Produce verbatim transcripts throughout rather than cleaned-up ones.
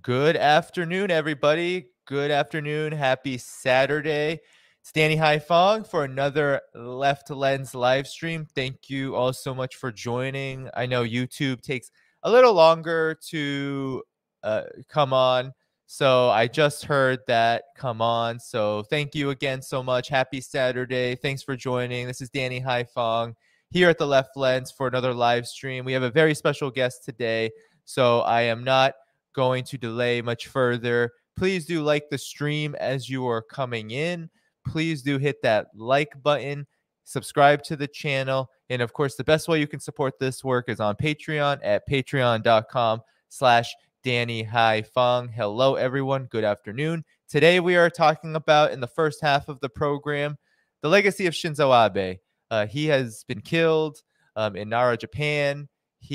Good afternoon, everybody. Good afternoon. Happy Saturday. It's Danny Haifong for another Left Lens live stream. Thank you all so much for joining. I know YouTube takes a little longer to uh, come on, so I just heard that come on. So thank you again so much. Happy Saturday. Thanks for joining. This is Danny Haifong here at the Left Lens for another live stream. We have a very special guest today, so I am not going to delay much further. Please do like the stream as you are coming in. Please do hit that like button, subscribe to the channel, and of course, the best way you can support this work is on Patreon at patreon.com slash Danny Haifong. Hello, everyone. Good afternoon. Today, we are talking about, in the first half of the program, the legacy of Shinzo Abe. Uh, he has been killed um, in Nara, Japan.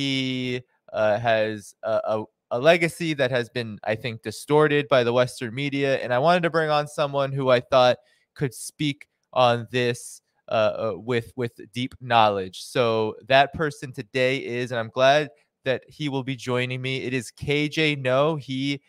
He uh, has a, a a legacy that has been, I think, distorted by the Western media. And I wanted to bring on someone who I thought could speak on this uh, uh, with with deep knowledge. So that person today is, and I'm glad that he will be joining me. It is K J No. He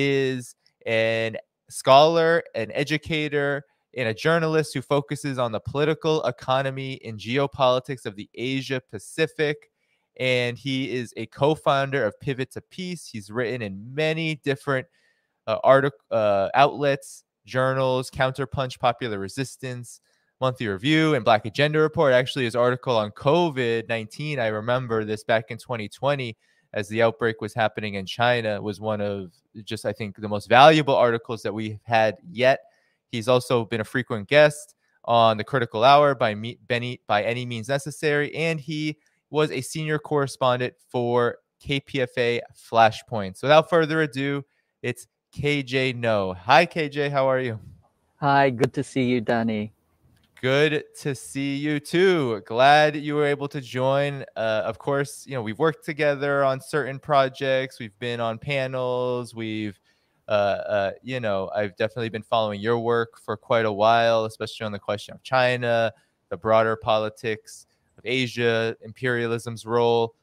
is an scholar, an educator, and a journalist who focuses on the political economy and geopolitics of the Asia Pacific. And he is a co-founder of Pivot to Peace. He's written in many different uh, artic- uh, outlets, journals, Counterpunch, Popular Resistance, Monthly Review, and Black Agenda Report. Actually, his article on COVID nineteen, I remember this back in twenty twenty, as the outbreak was happening in China, was one of just, I think, the most valuable articles that we've had yet. He's also been a frequent guest on The Critical Hour by, me- Benny, by Any Means Necessary, and he was a senior correspondent for K P F A Flashpoint. So without further ado, it's K J No. Hi, K J. How are you? Hi, good to see you, Danny. Good to see you too. Glad you were able to join. Uh, of course, you know, we've worked together on certain projects. We've been on panels. We've, uh, uh, you know, I've definitely been following your work for quite a while, especially on the question of China, the broader politics of Asia, imperialism's role.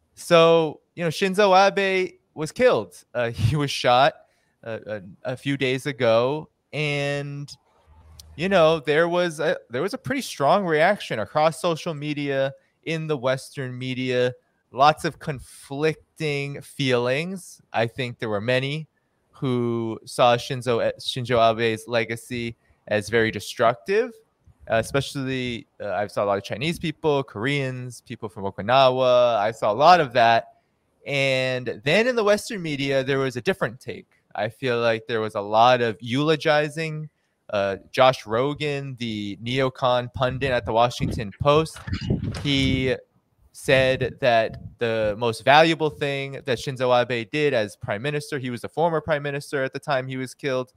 So, you know, Shinzo Abe was killed. Uh, he was shot uh, a, a few days ago, and you know, there was a, there was a pretty strong reaction across social media, in the Western media. Lots of conflicting feelings. I think there were many who saw Shinzo Shinzo Abe's legacy as very destructive. Uh, especially, uh, I saw a lot of Chinese people, Koreans, people from Okinawa. I saw a lot of that. And then in the Western media, there was a different take. I feel like there was a lot of eulogizing. Uh, Josh Rogan, the neocon pundit at the Washington Post, he said that the most valuable thing that Shinzo Abe did as prime minister, he was a former prime minister at the time he was killed,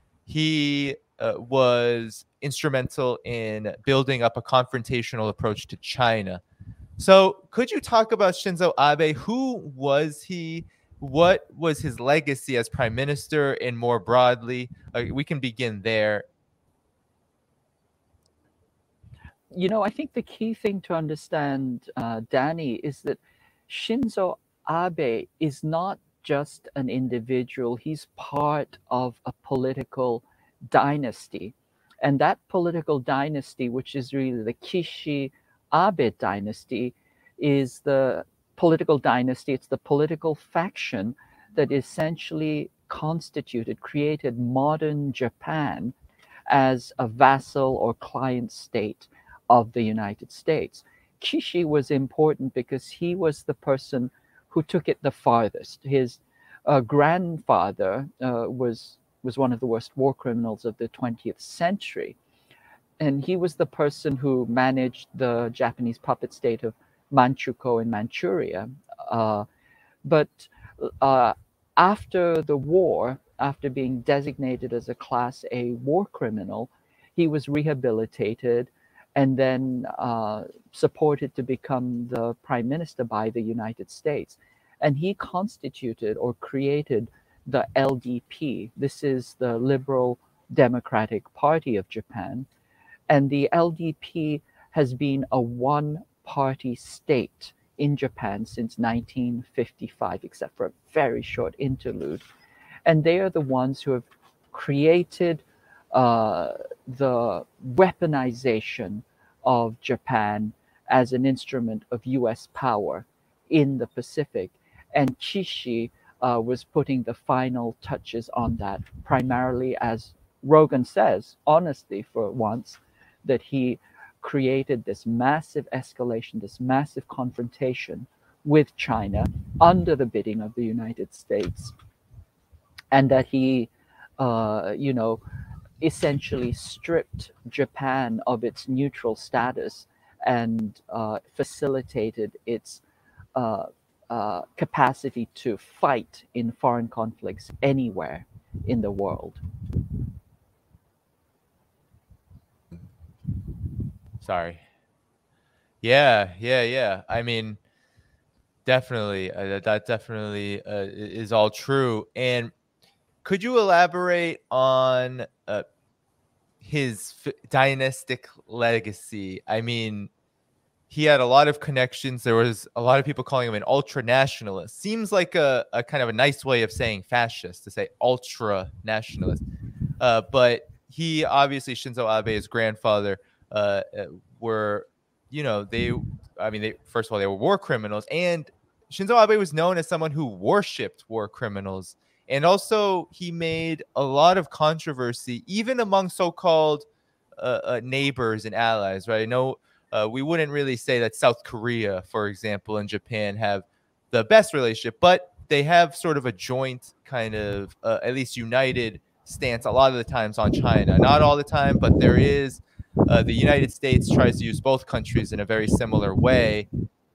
he uh, was instrumental in building up a confrontational approach to China. So could you talk about Shinzo Abe? Who was he? What was his legacy as prime minister? And more broadly, uh, we can begin there. You know, I think the key thing to understand, uh, Danny, is that Shinzo Abe is not just an individual, he's part of a political dynasty. And that political dynasty, which is really the Kishi Abe dynasty, is the political dynasty, it's the political faction that essentially constituted, created modern Japan as a vassal or client state of the United States. Kishi was important because he was the person who took it the farthest. His uh, grandfather uh, was was one of the worst war criminals of the twentieth century, and he was the person who managed the Japanese puppet state of Manchukuo in Manchuria. Uh, but uh, after the war, after being designated as a Class A war criminal, he was rehabilitated and then uh, supported to become the prime minister by the United States. And he constituted or created the L D P. This is the Liberal Democratic Party of Japan. And the L D P has been a one-party state in Japan since nineteen fifty-five, except for a very short interlude. And they are the ones who have created uh, the weaponization of Japan as an instrument of U S power in the Pacific. And Kishi uh, was putting the final touches on that, primarily, as Rogan says, honestly, for once, that he created this massive escalation, this massive confrontation with China under the bidding of the United States, and that he, uh, you know, essentially stripped Japan of its neutral status and uh, facilitated its uh, uh, capacity to fight in foreign conflicts anywhere in the world. Sorry. Yeah, yeah, yeah. I mean, definitely, uh, that definitely uh, is all true. And could you elaborate on uh, his f- dynastic legacy? I mean, he had a lot of connections. There was a lot of people calling him an ultra nationalist. Seems like a, a kind of a nice way of saying fascist, to say ultra nationalist. Uh, but he obviously, Shinzo Abe's grandfather, uh, uh, were, you know, they, I mean, they, first of all, they were war criminals. And Shinzo Abe was known as someone who worshipped war criminals. And also, he made a lot of controversy, even among so-called uh, uh, neighbors and allies, right? No, uh, we wouldn't really say that South Korea, for example, and Japan have the best relationship, but they have sort of a joint kind of, uh, at least united stance a lot of the times on China. Not all the time, but there is. Uh, the United States tries to use both countries in a very similar way.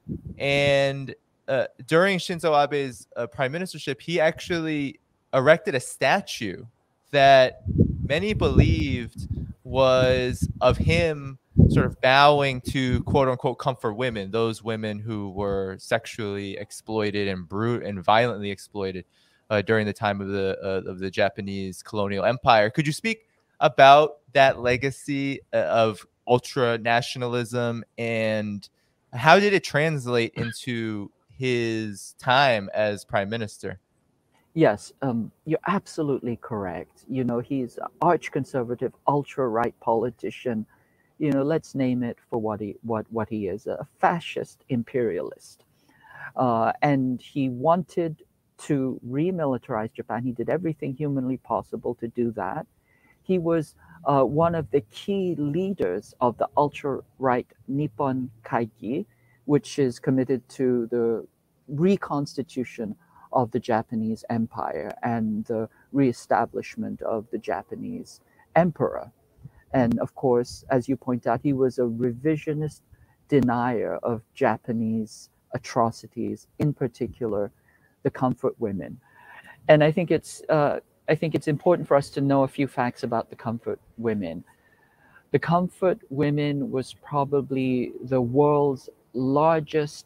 And uh, during Shinzo Abe's uh, prime ministership, he actually erected a statue that many believed was of him sort of bowing to quote unquote comfort women, those women who were sexually exploited and brute and violently exploited uh, during the time of the uh, of the Japanese colonial empire. Could you speak about that legacy uh, of ultra nationalism, and how did it translate into his time as prime minister? Yes, um, you're absolutely correct. You know, he's an arch conservative, ultra right politician. You know, let's name it for what he what what he is, a fascist imperialist. Uh, and he wanted to remilitarize Japan. He did everything humanly possible to do that. He was uh, one of the key leaders of the ultra right Nippon Kaigi, which is committed to the reconstitution of the Japanese Empire and the reestablishment of the Japanese emperor. And of course, as you point out, he was a revisionist denier of Japanese atrocities, in particular, the comfort women. And I think it's uh, I think it's important for us to know a few facts about the comfort women. The comfort women was probably the world's largest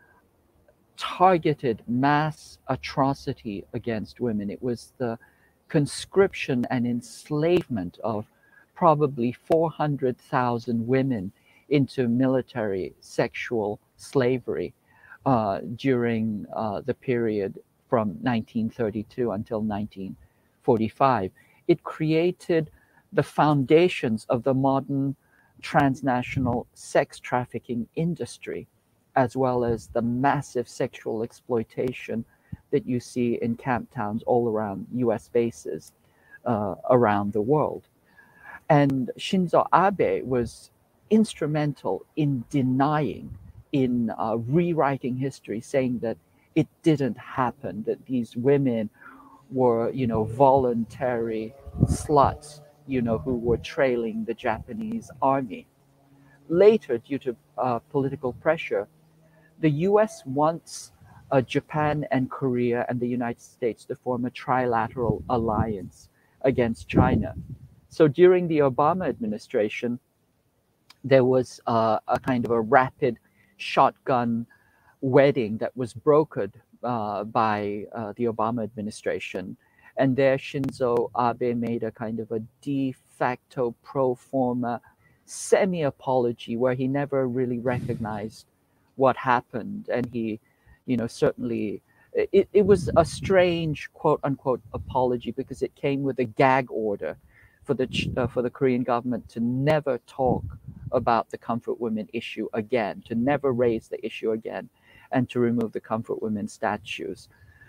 targeted mass atrocity against women. It was the conscription and enslavement of probably four hundred thousand women into military sexual slavery uh, during uh, the period from nineteen thirty-two until nineteen forty-five. It created the foundations of the modern transnational sex trafficking industry, as well as the massive sexual exploitation that you see in camp towns all around U S bases uh, around the world. And Shinzo Abe was instrumental in denying, in uh, rewriting history, saying that it didn't happen, that these women were, you know, voluntary sluts, you know, who were trailing the Japanese army. Later, due to uh, political pressure, the U S wants uh, Japan and Korea and the United States to form a trilateral alliance against China. So during the Obama administration, there was uh, a kind of a rapid shotgun wedding that was brokered uh, by uh, the Obama administration. And there, Shinzo Abe made a kind of a de facto pro forma semi apology where he never really recognized what happened. And he, you know, certainly it, it was a strange quote unquote apology because it came with a gag order for the uh, for the Korean government to never talk about the comfort women issue again, to never raise the issue again, and to remove the comfort women statues.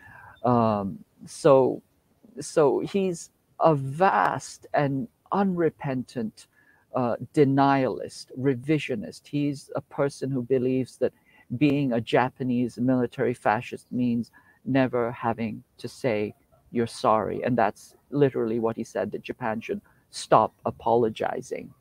Um, so so he's a vast and unrepentant uh, denialist, revisionist. He's a person who believes that being a Japanese military fascist means never having to say you're sorry. And that's literally what he said, that Japan should stop apologizing.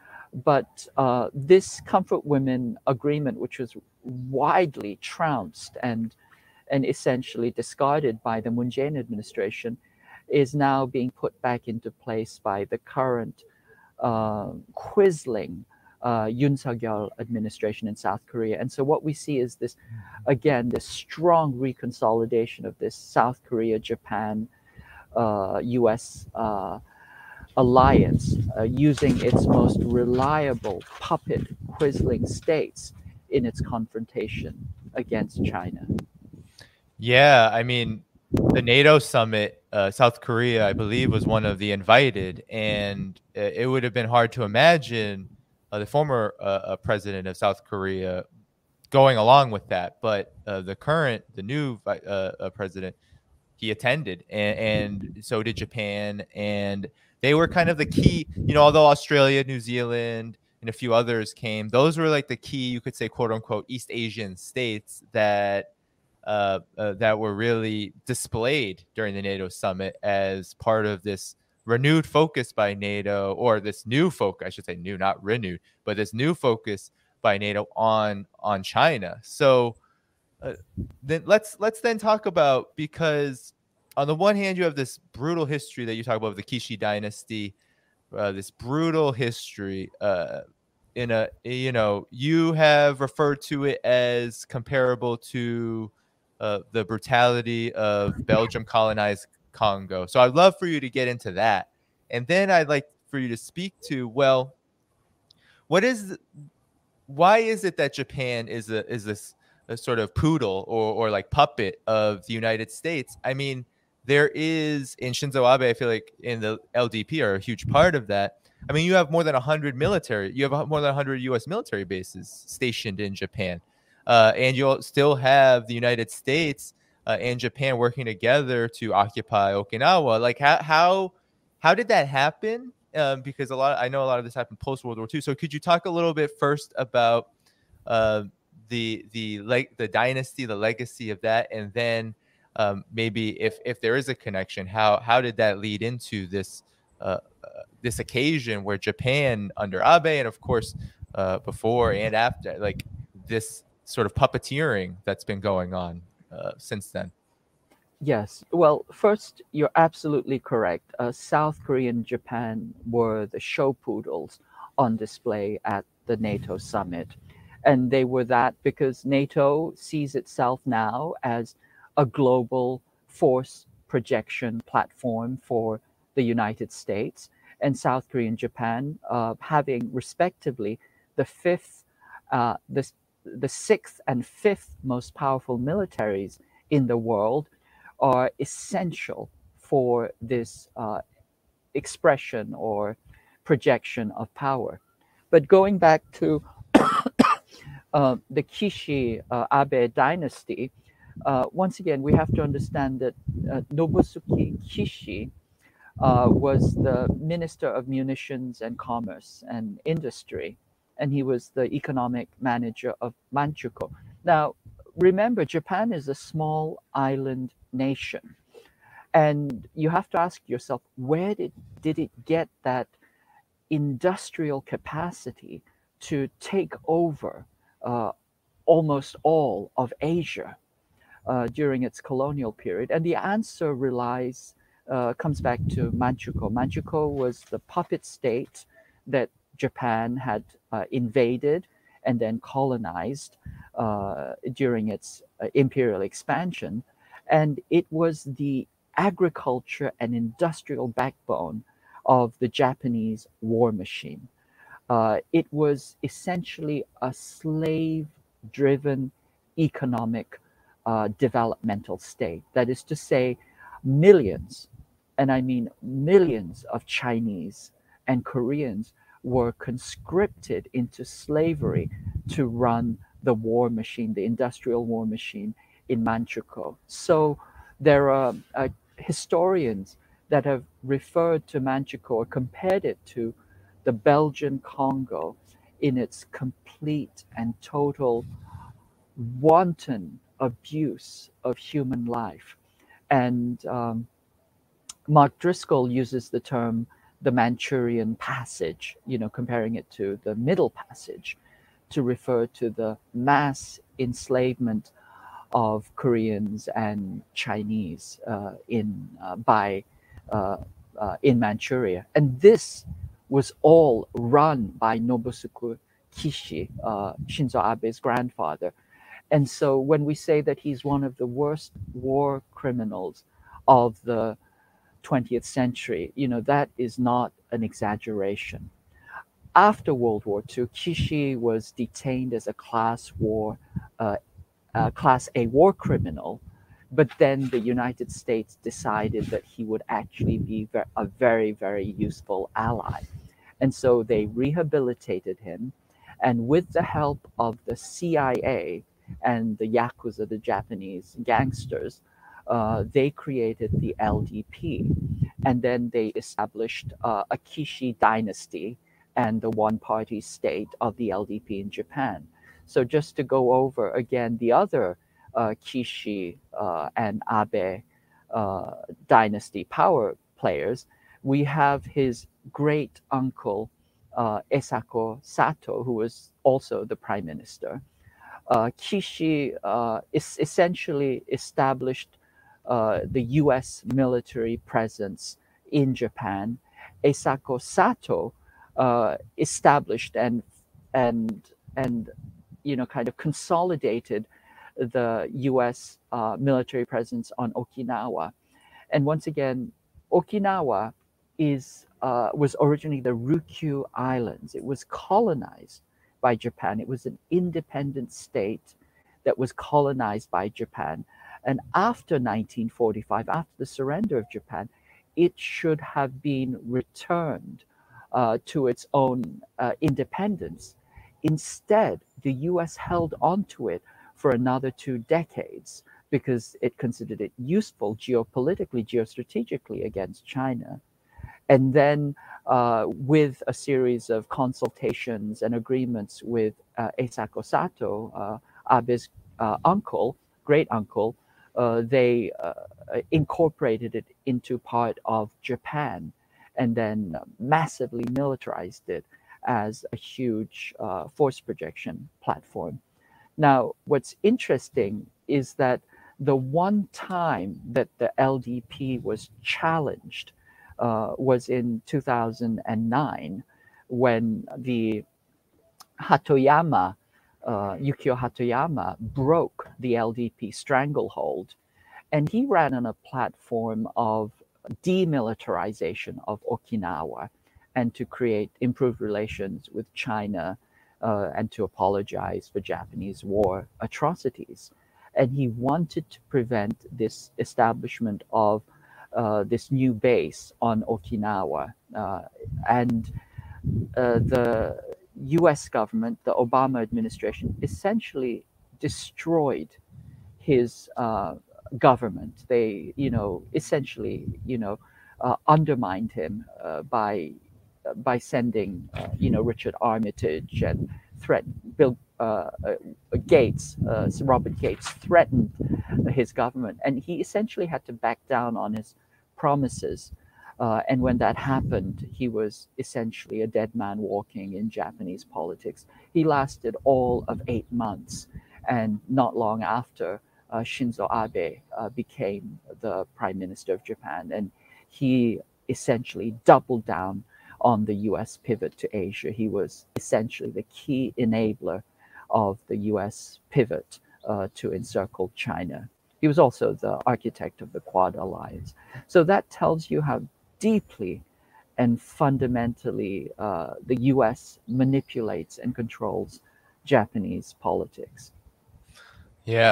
But uh, this Comfort Women agreement, which was widely trounced and and essentially discarded by the Moon Jae-in administration, is now being put back into place by the current uh, quisling uh, Yoon Suk-yeol administration in South Korea. And so what we see is this, again, this strong reconsolidation of this South Korea, Japan, uh, U S uh, alliance, uh, using its most reliable puppet quisling states in its confrontation against China. Yeah, I mean, the NATO summit, uh, South Korea, I believe, was one of the invited, and uh, it would have been hard to imagine uh, the former uh, uh, president of South Korea going along with that. But uh, the current, the new uh, uh, president, he attended, and, and so did Japan, and they were kind of the key. You know, although Australia, New Zealand, and a few others came, those were like the key, you could say, quote unquote, East Asian states that uh, uh, that were really displayed during the NATO summit as part of this renewed focus by NATO, or this new focus, I should say new, not renewed, but this new focus by NATO on on China. So uh, then let's let's then talk about, because on the one hand you have this brutal history that you talk about, the Kishi dynasty, uh, this brutal history. Uh, in a you know you have referred to it as comparable to uh, the brutality of Belgium colonized Congo. So I'd love for you to get into that, and then I'd like for you to speak to, well, what is why is it that Japan is a is this a sort of poodle or or like puppet of the United States? I mean, there is, in Shinzo Abe, I feel like, in the L D P are a huge part of that. I mean, you have more than one hundred military, you have more than one hundred U S military bases stationed in Japan. Uh, and you'll still have the United States uh, and Japan working together to occupy Okinawa. Like, how how how did that happen? Um, because a lot, I know a lot of this happened post World War Two. So could you talk a little bit first about uh, the the like the dynasty, the legacy of that, and then um, maybe if if there is a connection, how how did that lead into this uh, uh, this occasion where Japan under Abe, and of course uh, before and after, like this sort of puppeteering that's been going on uh, since then? Yes. Well, first, you're absolutely correct. Uh, South Korea and Japan were the show poodles on display at the NATO summit. And they were that because NATO sees itself now as a global force projection platform for the United States, and South Korea and Japan uh, having respectively the fifth, uh, the, the sixth and fifth most powerful militaries in the world, are essential for this uh, expression or projection of power. But going back to uh, the Kishi uh, Abe dynasty, uh, once again, we have to understand that uh, Nobusuke Kishi uh, was the Minister of Munitions and Commerce and Industry, and he was the economic manager of Manchukuo. Now, remember, Japan is a small island nation, and you have to ask yourself, where did, did it get that industrial capacity to take over uh, almost all of Asia uh, during its colonial period? And the answer relies, uh, comes back to Manchukuo. Manchukuo was the puppet state that Japan had uh, invaded and then colonized uh, during its uh, imperial expansion. And it was the agriculture and industrial backbone of the Japanese war machine. Uh, it was essentially a slave driven economic uh, developmental state. That is to say, millions, and I mean millions of Chinese and Koreans were conscripted into slavery to run the war machine, the industrial war machine in Manchukuo. So there are uh, historians that have referred to Manchukuo or compared it to the Belgian Congo in its complete and total wanton abuse of human life. And um, Mark Driscoll uses the term the Manchurian Passage, you know, comparing it to the Middle Passage, to refer to the mass enslavement of Koreans and Chinese uh, in uh, by uh, uh, in Manchuria, and this was all run by Nobusuke Kishi, uh, Shinzo Abe's grandfather. And so, when we say that he's one of the worst war criminals of the twentieth century, you know, that is not an exaggeration. After World War Two, Kishi was detained as a class war, uh, uh, class A war criminal, but then the United States decided that he would actually be a very, very useful ally. And so they rehabilitated him, and with the help of the C I A and the Yakuza, the Japanese gangsters, uh, they created the L D P. And then they established uh, a Kishi dynasty and the one-party state of the L D P in Japan. So just to go over again the other uh, Kishi uh, and Abe uh, dynasty power players, we have his great uncle uh, Esako Sato, who was also the prime minister. Uh, Kishi uh, is essentially established uh, the U S military presence in Japan. Esako Sato uh, established and and and you know kind of consolidated the U S uh, military presence on Okinawa. And once again, Okinawa is uh, was originally the Ryukyu Islands. It was colonized by Japan. It was an independent state that was colonized by Japan. And after nineteen forty-five, after the surrender of Japan, it should have been returned uh, to its own uh, independence. Instead, the U S held onto it for another two decades because it considered it useful geopolitically, geostrategically against China. And then, uh, with a series of consultations and agreements with uh, Esako Sato, uh, Abe's uh, uncle, great uncle, uh, they uh, incorporated it into part of Japan and then massively militarized it as a huge uh, force projection platform. Now, what's interesting is that the one time that the L D P was challenged uh, was in two thousand nine when the Hatoyama, uh, Yukio Hatoyama, broke the L D P stranglehold. And he ran on a platform of demilitarization of Okinawa and to create improved relations with China uh, and to apologize for Japanese war atrocities. And he wanted to prevent this establishment of uh, this new base on Okinawa. Uh, and uh, the U S government, the Obama administration, essentially destroyed his uh, government. They, you know, essentially, you know, uh, undermined him uh, by uh, by sending, uh, you know, Richard Armitage and threat Bill uh, uh, Gates, uh, Robert Gates threatened his government, and he essentially had to back down on his promises. Uh, and when that happened, he was essentially a dead man walking in Japanese politics. He lasted all of eight months, and not long after, uh, Shinzo Abe uh, became the prime minister of Japan, and he essentially doubled down on the U S pivot to Asia. He was essentially the key enabler of the U S pivot uh, to encircle China. He was also the architect of the Quad Alliance. So that tells you how deeply and fundamentally uh, the U S manipulates and controls Japanese politics. Yeah,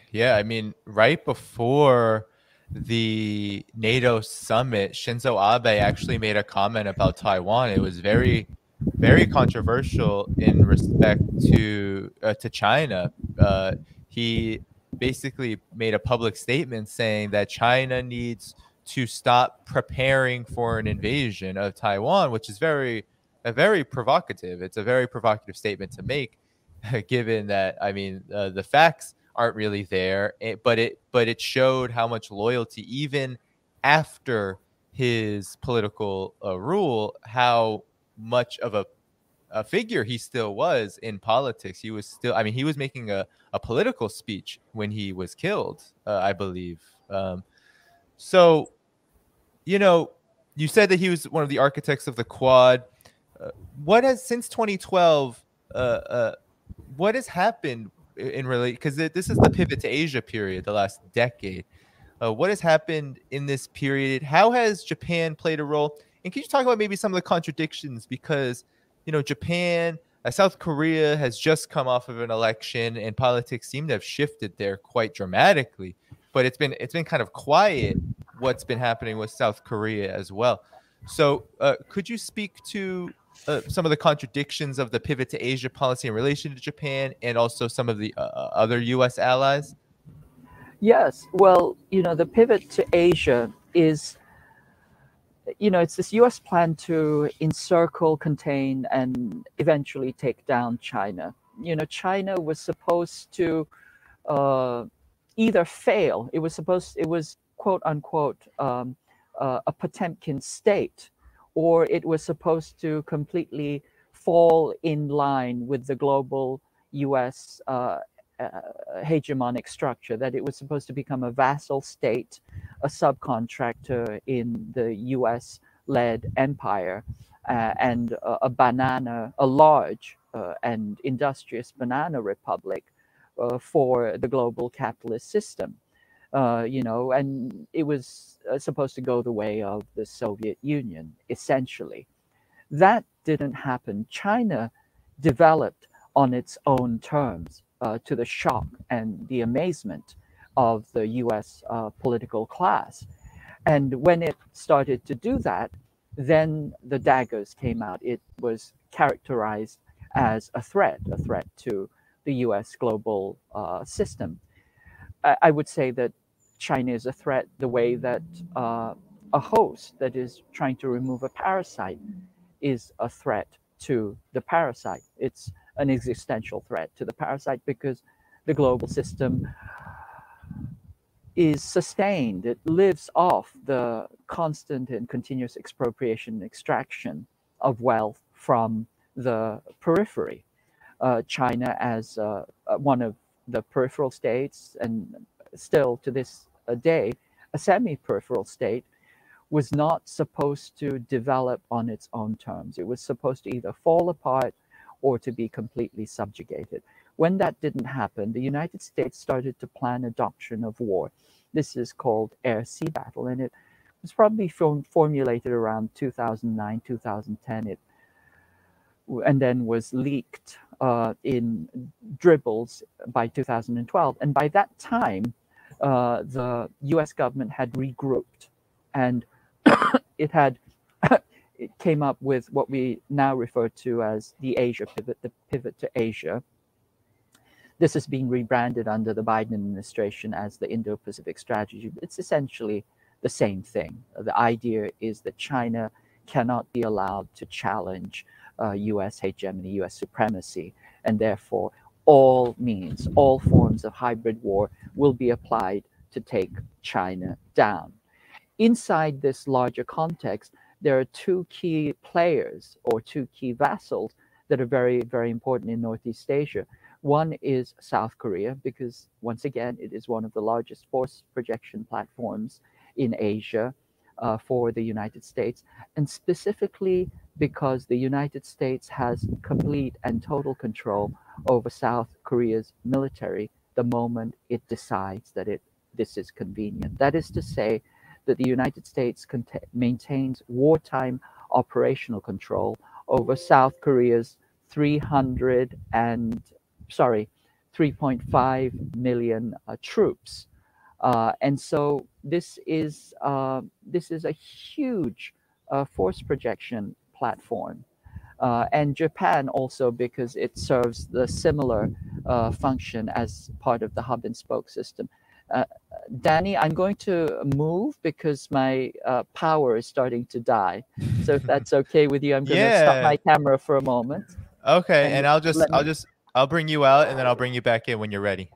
Yeah, I mean, right before the NATO summit, Shinzo Abe actually made a comment about Taiwan. It was very, very controversial in respect to uh, to China. Uh, he basically made a public statement saying that China needs to stop preparing for an invasion of Taiwan, which is very, a very provocative. It's a very provocative statement to make, given that, I mean, uh, the facts aren't really there, eh, but it but it showed how much loyalty, even after his political uh, rule, how much of a, a figure he still was in politics. He was still, I mean, he was making a, a political speech when he was killed, uh, I believe. Um, so, you know, you said that he was one of the architects of the Quad. Uh, what has, since twenty twelve, uh, uh, what has happened in relate, because this is the pivot to Asia period, the last decade. Uh, what has happened in this period? How has Japan played a role? And can you talk about maybe some of the contradictions? Because, you know, Japan, uh, South Korea has just come off of an election, and politics seem to have shifted there quite dramatically. But it's been it's been kind of quiet what's been happening with South Korea as well. So, uh, could you speak to uh, some of the contradictions of the pivot to Asia policy in relation to Japan, and also some of the uh, other U S allies? Yes, well, you know, the pivot to Asia is, you know, it's this U S plan to encircle, contain, and eventually take down China. You know, China was supposed to uh, either fail, it was supposed, it was quote unquote um, uh, a Potemkin state, or it was supposed to completely fall in line with the global U S uh, uh, hegemonic structure, that it was supposed to become a vassal state, a subcontractor in the U S-led empire, uh, and a, a banana, a large uh, and industrious banana republic uh, for the global capitalist system. Uh, you know, and it was uh, supposed to go the way of the Soviet Union, essentially. That didn't happen. China developed on its own terms, uh, to the shock and the amazement of the U S uh, political class. And when it started to do that, then the daggers came out. It was characterized as a threat, a threat to the U S global uh, system. I, I would say that China is a threat the way that uh, a host that is trying to remove a parasite is a threat to the parasite. It's an existential threat to the parasite because the global system is sustained. It lives off the constant and continuous expropriation and extraction of wealth from the periphery. Uh, China, as uh, one of the peripheral states, and still to this day, a semi-peripheral state, was not supposed to develop on its own terms. It was supposed to either fall apart or to be completely subjugated. When that didn't happen, the United States started to plan a doctrine of war. This is called air-sea battle, and it was probably form formulated around two thousand nine, two thousand ten, it, and then was leaked uh, in dribbles by two thousand twelve. And by that time, uh, the U S government had regrouped, and it had it came up with what we now refer to as the Asia pivot, the pivot to Asia. This is being rebranded under the Biden administration as the Indo-Pacific strategy. It's essentially the same thing. The idea is that China cannot be allowed to challenge uh, U S hegemony, U S supremacy, and therefore all means, all forms of hybrid war will be applied to take China down. Inside this larger context, there are two key players or two key vassals that are very, very important in Northeast Asia. One is South Korea, because once again, it is one of the largest force projection platforms in Asia uh, for the United States, and specifically because the United States has complete and total control over South Korea's military the moment it decides that it this is convenient. That is to say, that the United States maintains wartime operational control over South Korea's three hundred and sorry, three point five million uh, troops. Uh, and so this is uh, this is a huge uh, force projection platform. Uh, and Japan also, because it serves the similar uh, function as part of the hub and spoke system. Uh, Danny, I'm going to move because my uh, power is starting to die. So if that's okay with you, I'm going to stop Yeah. my camera for a moment. Okay, And and I'll just let I'll me. just I'll bring you out and then I'll bring you back in when you're ready.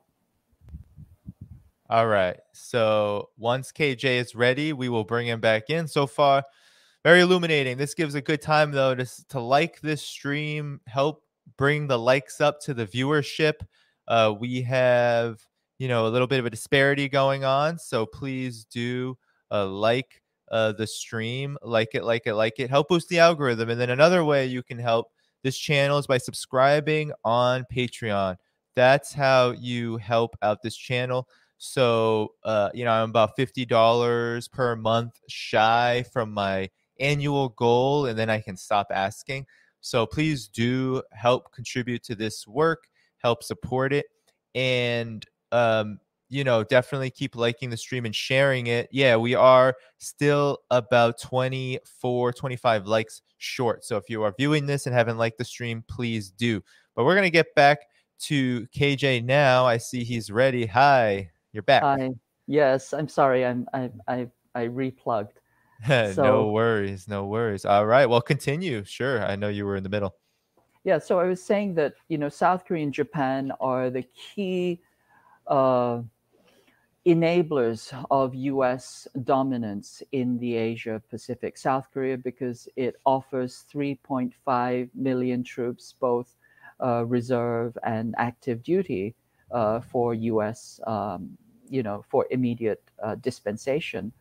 All right. So once K J is ready, we will bring him back in. So far, very illuminating. This gives a good time though to s- to like this stream, help bring the likes up to the viewership. Uh, we have you know a little bit of a disparity going on, so please do uh, like uh, the stream, like it, like it, like it. Help boost the algorithm, and then another way you can help this channel is by subscribing on Patreon. That's how you help out this channel. So, uh, you know, I'm about fifty dollars per month shy from my annual goal, and then I can stop asking. So please do help contribute to this work, help support it, and um, you know, definitely keep liking the stream and sharing it. Yeah, we are still about twenty-four, twenty-five likes short. So if you are viewing this and haven't liked the stream, please do. But we're gonna get back to K J now. I see he's ready. Hi, you're back. Hi. Yes, I'm sorry. I'm I I I replugged. No So worries, no worries. All right, well, continue. Sure, I know you were in the middle. yeah, so I was saying that you know South Korea and Japan are the key uh, enablers of U S dominance in the Asia Pacific. South Korea, because it offers three point five million troops, both uh, reserve and active duty, uh, for U S, um, you know, for immediate uh, dispensation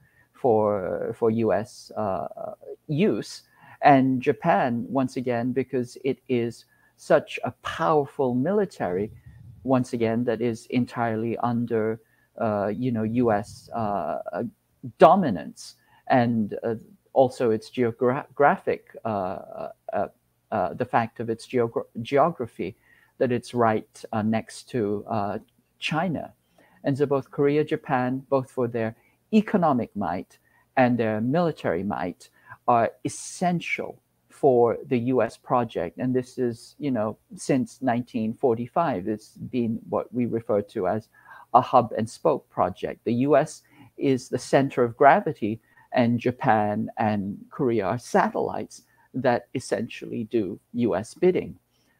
for for U S uh, use. And Japan, once again, because it is such a powerful military, once again, that is entirely under uh, you know, U S uh, uh, dominance, and uh, also its geographic, uh, uh, uh, the fact of its geogra- geography, that it's right uh, next to uh, China. And so both Korea, Japan, both for their economic might and their military might, are essential for the U S project. And this is, you know, since nineteen forty-five, it's been what we refer to as a hub and spoke project. The U S is the center of gravity, and Japan and Korea are satellites that essentially do U S bidding.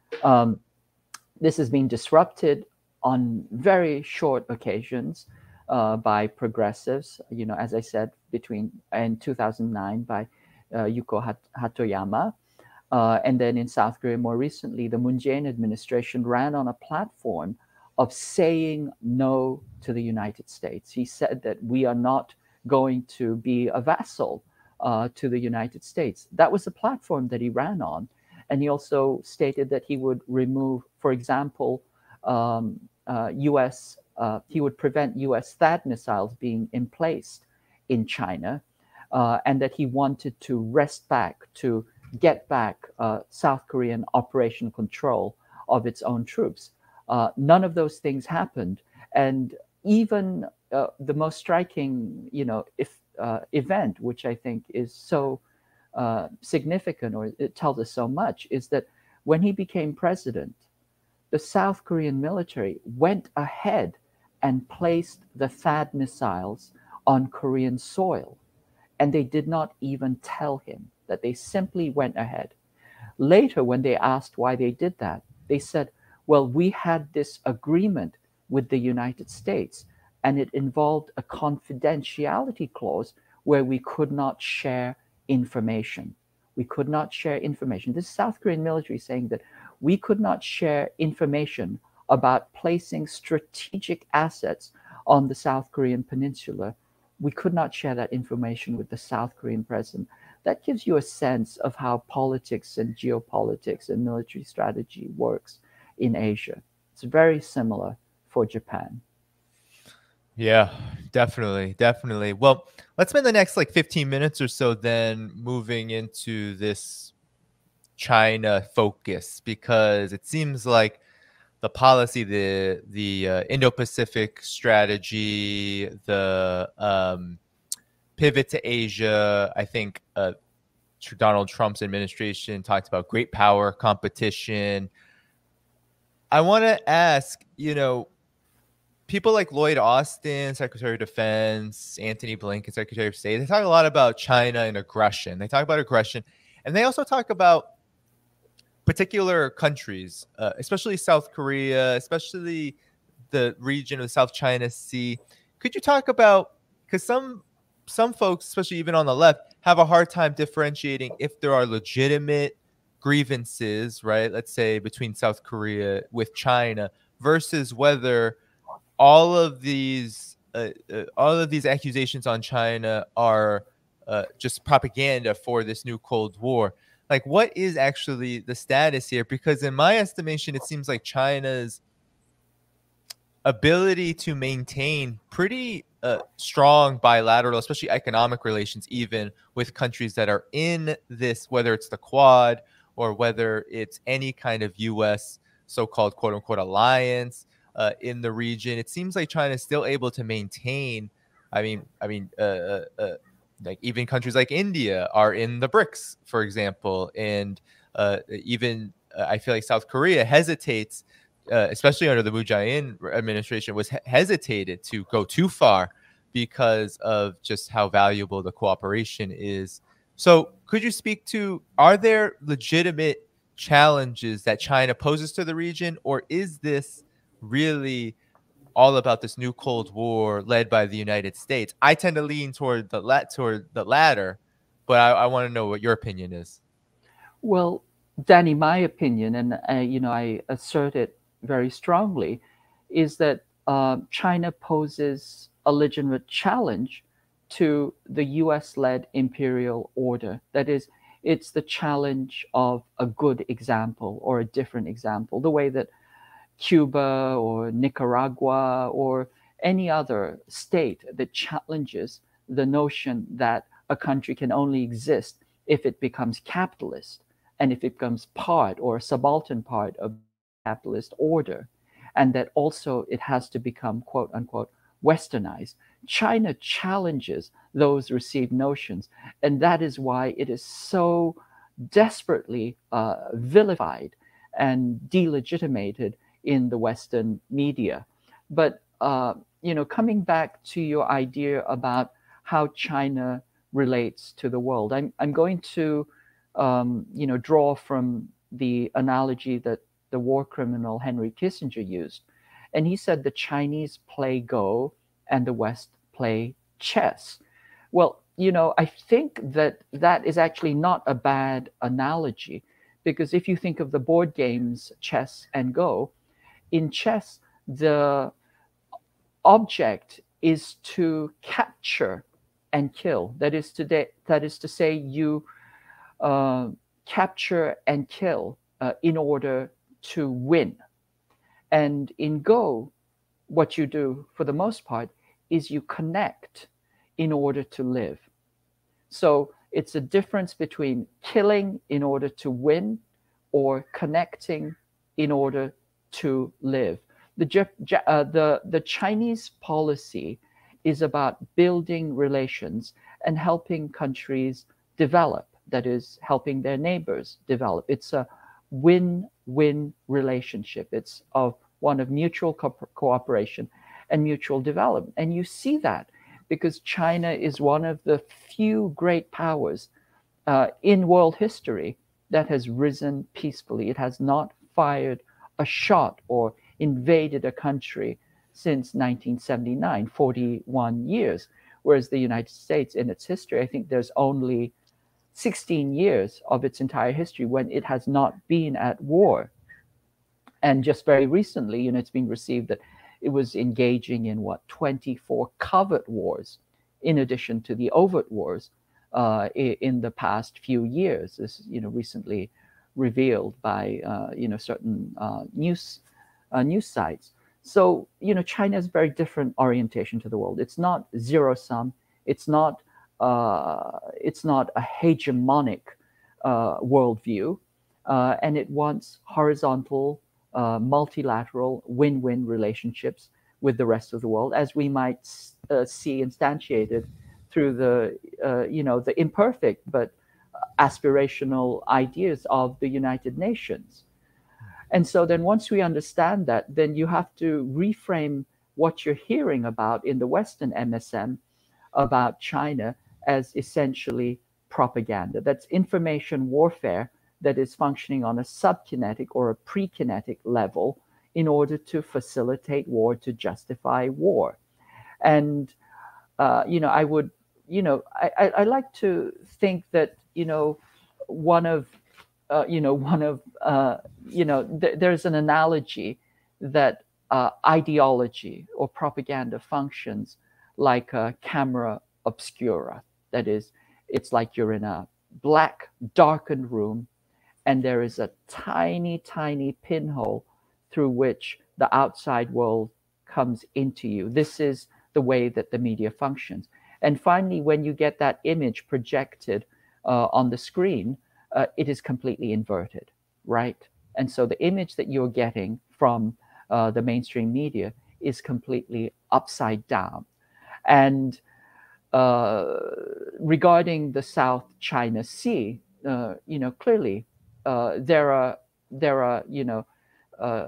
Um, this has been disrupted on very short occasions uh, by progressives. You know, as I said, between in two thousand nine by uh, Yuko Hatoyama. Uh, and then in South Korea, more recently, the Moon Jae-in administration ran on a platform of saying no to the United States. He said that we are not going to be a vassal uh, to the United States. That was the platform that he ran on. And he also stated that he would remove, for example, um, uh, U S, uh, he would prevent U S THAAD missiles being emplaced in China, uh, and that he wanted to wrest back, to get back uh, South Korean operational control of its own troops. Uh, none of those things happened, and even uh, the most striking, you know, if uh, event, which I think is so uh, significant, or it tells us so much, is that when he became president, the South Korean military went ahead and placed the THAAD missiles on Korean soil, and they did not even tell him that. They simply went ahead. Later, when they asked why they did that, they said, well, we had this agreement with the United States, and it involved a confidentiality clause where we could not share information. We could not share information. This South Korean military saying that we could not share information about placing strategic assets on the South Korean peninsula. We could not share that information with the South Korean president. That gives you a sense of how politics and geopolitics and military strategy works in Asia. It's very similar for Japan. Yeah, definitely, definitely. Well, let's spend the next like fifteen minutes or so then moving into this China focus, because it seems like the policy, the the uh, Indo-Pacific strategy, the um, pivot to Asia. I think uh, Donald Trump's administration talked about great power competition. I want to ask, you know, people like Lloyd Austin, Secretary of Defense, Antony Blinken, Secretary of State, they talk a lot about China and aggression. They talk about aggression, and they also talk about particular countries, uh, especially South Korea, especially the region of the South China Sea. Could you talk about, because some some folks, especially even on the left, have a hard time differentiating if there are legitimate grievances, right? Let's say between South Korea with China versus whether all of these uh, uh, all of these accusations on China are uh, just propaganda for this new Cold War. Like, what is actually the status here? Because in my estimation, it seems like China's ability to maintain pretty uh, strong bilateral, especially economic relations, even with countries that are in this, whether it's the Quad or whether it's any kind of U S so-called quote unquote alliance uh, in the region. It seems like China is still able to maintain. I mean, I mean, uh, uh, uh, like even countries like India are in the BRICS, for example, and uh, even uh, I feel like South Korea hesitates. Uh, especially under the Moon Jae-in administration, was he- hesitated to go too far because of just how valuable the cooperation is. So could you speak to, are there legitimate challenges that China poses to the region, or is this really all about this new Cold War led by the United States? I tend to lean toward the la- toward the latter, but I, I want to know what your opinion is. Well, Danny, my opinion, and uh, you know, I assert it very strongly, is that uh, China poses a legitimate challenge to the U S-led imperial order. That is, it's the challenge of a good example or a different example, the way that Cuba or Nicaragua or any other state that challenges the notion that a country can only exist if it becomes capitalist and if it becomes part or a subaltern part of the capitalist order, and that also it has to become quote unquote westernized. China challenges those received notions, and that is why it is so desperately uh, vilified and delegitimated in the Western media. But uh, you know, coming back to your idea about how China relates to the world, I'm I'm going to um, you know draw from the analogy that the war criminal Henry Kissinger used, and he said the Chinese play Go and the West play chess. Well, you know, I think that that is actually not a bad analogy, because if you think of the board games chess and Go, in chess, the object is to capture and kill. That is to, de- that is to say, you uh, capture and kill uh, in order to win. And in Go, what you do for the most part is you connect in order to live. So it's a difference between killing in order to win or connecting in order to live. The, uh, the, the Chinese policy is about building relations and helping countries develop, that is, helping their neighbors develop. It's a win-win relationship. It's of one of mutual co- cooperation and mutual development. And you see that because China is one of the few great powers uh, in world history that has risen peacefully. It has not fired a shot or invaded a country since nineteen seventy-nine, forty-one years, whereas the United States, in its history, I think there's only sixteen years of its entire history when it has not been at war. And just very recently, you know, it's been received that it was engaging in what, twenty-four covert wars, in addition to the overt wars uh, in the past few years. This, you know, recently revealed by uh, you know certain uh, news uh, news sites. So you know, China has a very different orientation to the world. It's not zero sum. It's not uh, it's not a hegemonic uh, worldview, uh, and it wants horizontal uh, multilateral win-win relationships with the rest of the world, as we might uh, see instantiated through the uh, you know the imperfect but aspirational ideas of the United Nations. And so then once we understand that, then you have to reframe what you're hearing about in the Western M S M about China as essentially propaganda. That's information warfare that is functioning on a subkinetic or a prekinetic level in order to facilitate war, to justify war. And, uh, you know, I would, you know, I, I, I like to think that, you know, one of, uh, you know, one of, uh, you know, th- there's an analogy that uh, ideology or propaganda functions like a camera obscura. That is, it's like you're in a black, darkened room, and there is a tiny, tiny pinhole through which the outside world comes into you. This is the way that the media functions. And finally, when you get that image projected uh, on the screen, uh, it is completely inverted, right? And so the image that you're getting from uh, the mainstream media is completely upside down. And uh, regarding the South China Sea, uh, you know, clearly uh, there are there are you know uh,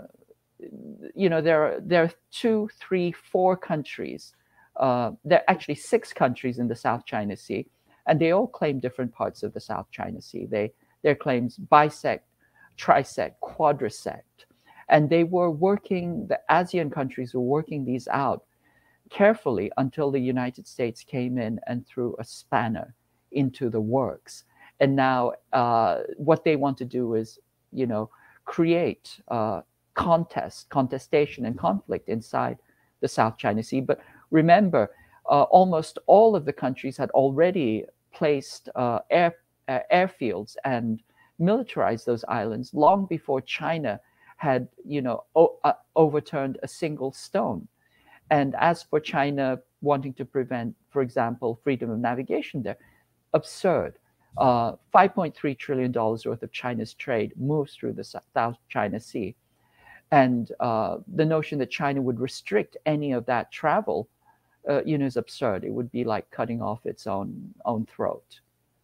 you know there are there are two, three, four countries. Uh, there are actually six countries in the South China Sea, and they all claim different parts of the South China Sea. They their claims bisect, trisect, quadrisect, and they were working. The ASEAN countries were working these out carefully until the United States came in and threw a spanner into the works. And now uh, what they want to do is, you know, create uh, contest, contestation and conflict inside the South China Sea. But remember, uh, almost all of the countries had already placed uh, air, uh, airfields and militarized those islands long before China had, you know, o- uh, overturned a single stone. And as for China wanting to prevent, for example, freedom of navigation there, absurd. Uh, five point three trillion dollars worth of China's trade moves through the South China Sea. And uh, the notion that China would restrict any of that travel, uh, you know, is absurd. It would be like cutting off its own own throat.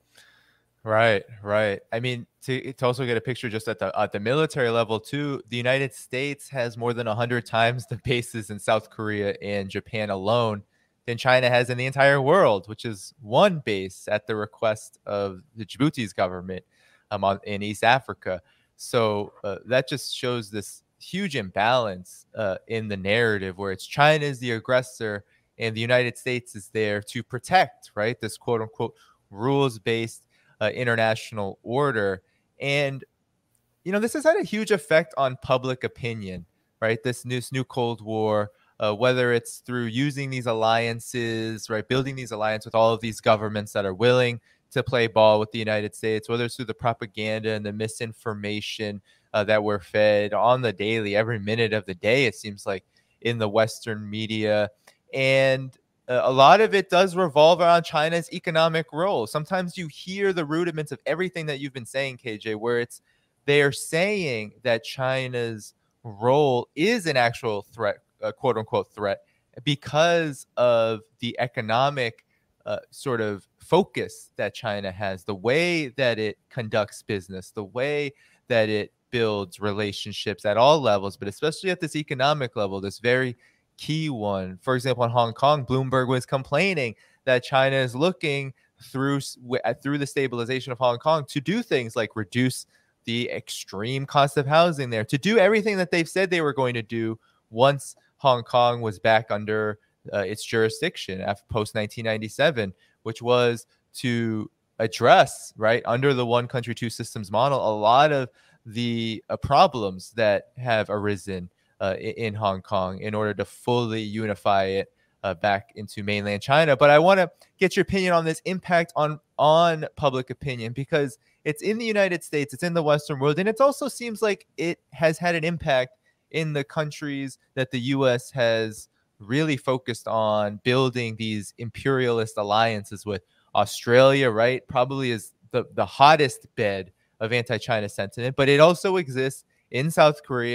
Right, right. I mean, to, to also get a picture just at the at the military level too, the United States has more than one hundred times the bases in South Korea and Japan alone than China has in the entire world, which is one base at the request of the Djibouti's government um, on, in East Africa. So uh, that just shows this huge imbalance uh, in the narrative where it's China is the aggressor and the United States is there to protect, right, this quote unquote rules-based Uh, international order. And, you know, this has had a huge effect on public opinion, right? This new, this new Cold War, uh, whether it's through using these alliances, right, building these alliances with all of these governments that are willing to play ball with the United States, whether it's through the propaganda and the misinformation uh, that we're fed on the daily, every minute of the day, it seems like, in the Western media. And Uh, a lot of it does revolve around China's economic role. Sometimes you hear the rudiments of everything that you've been saying, K J, where it's they are saying that China's role is an actual threat, a quote unquote threat, because of the economic uh, sort of focus that China has, the way that it conducts business, the way that it builds relationships at all levels, but especially at this economic level, this very key one. For example, in Hong Kong, Bloomberg was complaining that China is looking through through the stabilization of Hong Kong to do things like reduce the extreme cost of housing there, to do everything that they've said they were going to do once Hong Kong was back under uh, its jurisdiction after post nineteen ninety-seven, which was to address, right, under the one country, two systems model, a lot of the uh, problems that have arisen Uh, in Hong Kong in order to fully unify it uh, back into mainland China. But I want to get your opinion on this impact on on public opinion, because it's in the United States, it's in the Western world, and it also seems like it has had an impact in the countries that the U S has really focused on building these imperialist alliances with. Australia, right, probably is the, the hottest bed of anti-China sentiment, but it also exists in South Korea,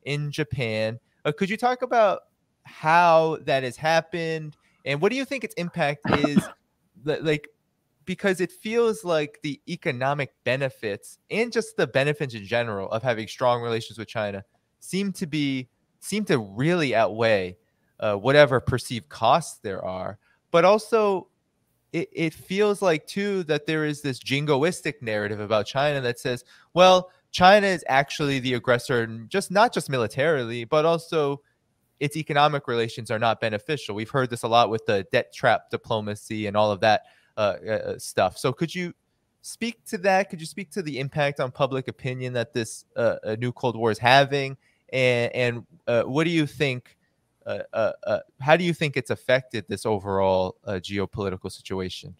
in Japan. Uh, could you talk about how that has happened, and what do you think its impact is? Like, because it feels like the economic benefits and just the benefits in general of having strong relations with China seem to be seem to really outweigh uh, whatever perceived costs there are. But also, it, it feels like too that there is this jingoistic narrative about China that says, well, China is actually the aggressor, just not just militarily, but also its economic relations are not beneficial. We've heard this a lot with the debt trap diplomacy and all of that uh, uh, stuff. So could you speak to that? Could you speak to the impact on public opinion that this uh, a new Cold War is having? And, and uh, what do you think? Uh, uh, uh, how do you think it's affected this overall uh, geopolitical situation?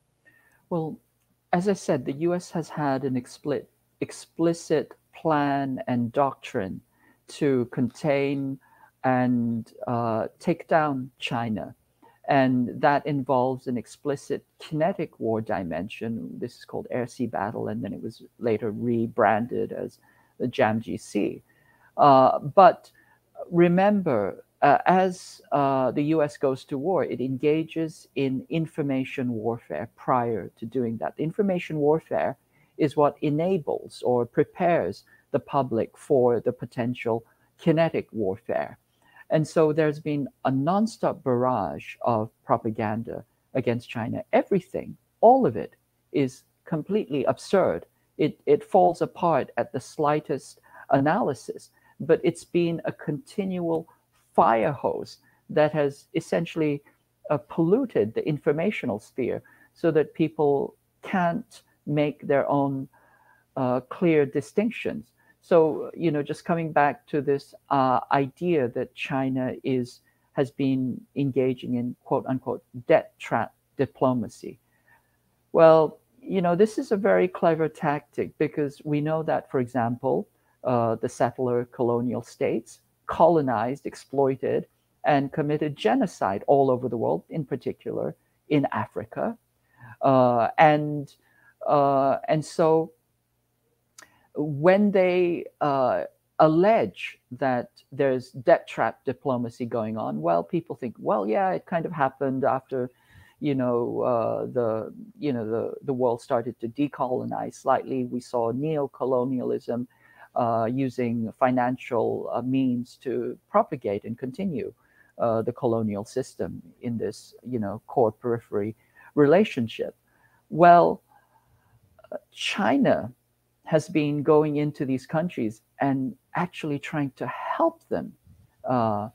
Well, as I said, the U S has had an explicit explicit plan and doctrine to contain and uh, take down China. And that involves an explicit kinetic war dimension. This is called air sea battle, and then it was later rebranded as the Jamji Sea. Uh, but remember, uh, as uh, the U S goes to war, it engages in information warfare prior to doing that. Information warfare is what enables or prepares the public for the potential kinetic warfare. And so there's been a nonstop barrage of propaganda against China. Everything, all of it, is completely absurd. It, it falls apart at the slightest analysis, but it's been a continual fire hose that has essentially uh, polluted the informational sphere so that people can't make their own uh, clear distinctions. So, you know, just coming back to this uh, idea that China is has been engaging in quote unquote debt trap diplomacy. Well, you know, this is a very clever tactic because we know that, for example, uh, the settler colonial states colonized, exploited, and committed genocide all over the world, in particular in Africa. Uh, and uh, and so when they uh, allege that there's debt trap diplomacy going on, well, people think, well, yeah, it kind of happened after, you know, uh, the you know the the world started to decolonize slightly. We saw neo-colonialism uh, using financial uh, means to propagate and continue uh, the colonial system in this, you know, core periphery relationship. Well, China has been going into these countries and actually trying to help them uh,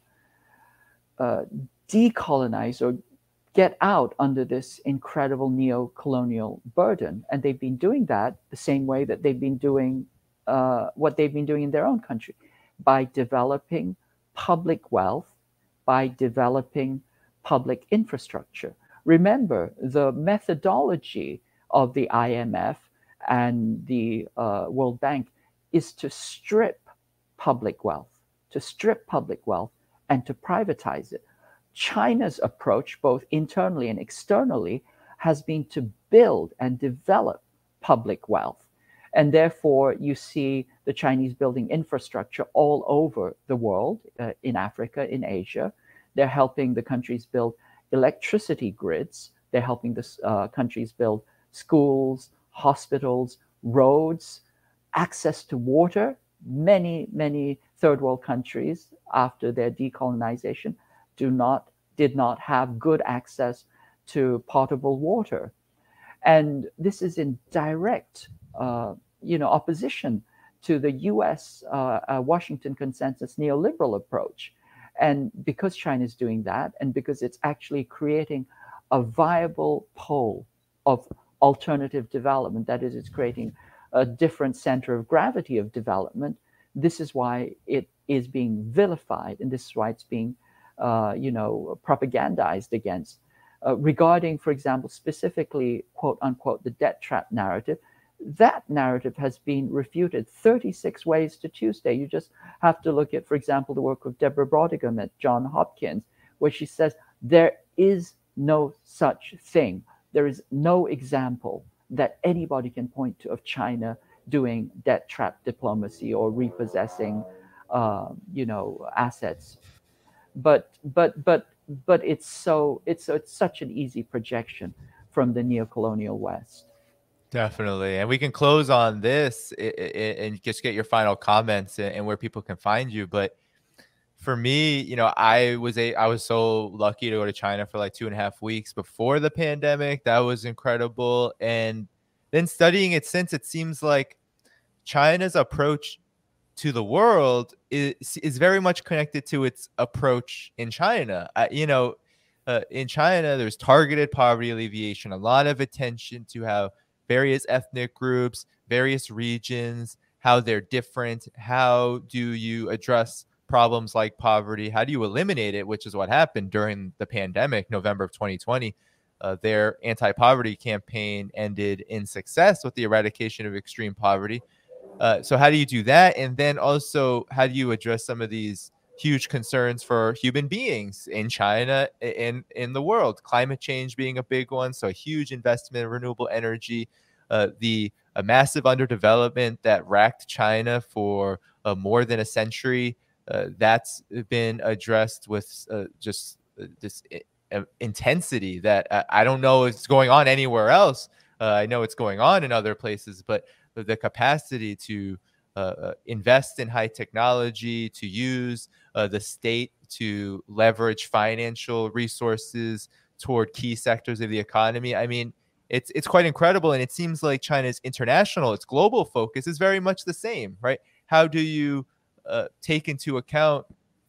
uh, decolonize or get out under this incredible neo-colonial burden. And they've been doing that the same way that they've been doing uh, what they've been doing in their own country, by developing public wealth, by developing public infrastructure. Remember, the methodology of the I M F and the uh, World Bank is to strip public wealth, to strip public wealth and to privatize it. China's approach, both internally and externally, has been to build and develop public wealth. And therefore, you see the Chinese building infrastructure all over the world, uh, in Africa, in Asia. They're helping the countries build electricity grids. They're helping the uh, countries build schools, hospitals, roads, access to water. Many, many third world countries, after their decolonization, do not, did not have good access to potable water. And this is in direct, uh, you know, opposition to the U S uh, uh, Washington Consensus neoliberal approach. And because China is doing that, and because it's actually creating a viable pole of alternative development, that is, it's creating a different center of gravity of development, this is why it is being vilified, and this is why it's being, uh, you know, propagandized against. Uh, regarding, for example, specifically, quote unquote, the debt trap narrative, that narrative has been refuted thirty-six ways to Tuesday. You just have to look at, for example, the work of Deborah Brodigan at Johns Hopkins, where she says there is no such thing. There is no example that anybody can point to of China doing debt trap diplomacy or repossessing uh, you know, assets. But but but but it's so it's it's such an easy projection from the neo-colonial West. Definitely. And we can close on this i- i- and just get your final comments and and where people can find you. But for me, you know, I was a I was so lucky to go to China for like two and a half weeks before the pandemic. That was incredible. And then studying it since, it seems like China's approach to the world is is very much connected to its approach in China. Uh, you know, uh, in China, there's targeted poverty alleviation, a lot of attention to how various ethnic groups, various regions, how they're different. How do you address problems like poverty? How do you eliminate it? Which is what happened during the pandemic, November of twenty twenty. Uh, their anti poverty campaign ended in success with the eradication of extreme poverty. Uh, so how do you do that? And then also, how do you address some of these huge concerns for human beings in China and in the world? Climate change being a big one. So a huge investment in renewable energy, uh, the a massive underdevelopment that racked China for uh, more than a century. Uh, that's been addressed with uh, just uh, this uh, intensity that I, I don't know is going on anywhere else. Uh, I know it's going on in other places, but the capacity to uh, uh, invest in high technology, to use uh, the state to leverage financial resources toward key sectors of the economy. I mean, it's it's quite incredible, and it seems like China's international, its global focus is very much the same, right? How do you uh, take into account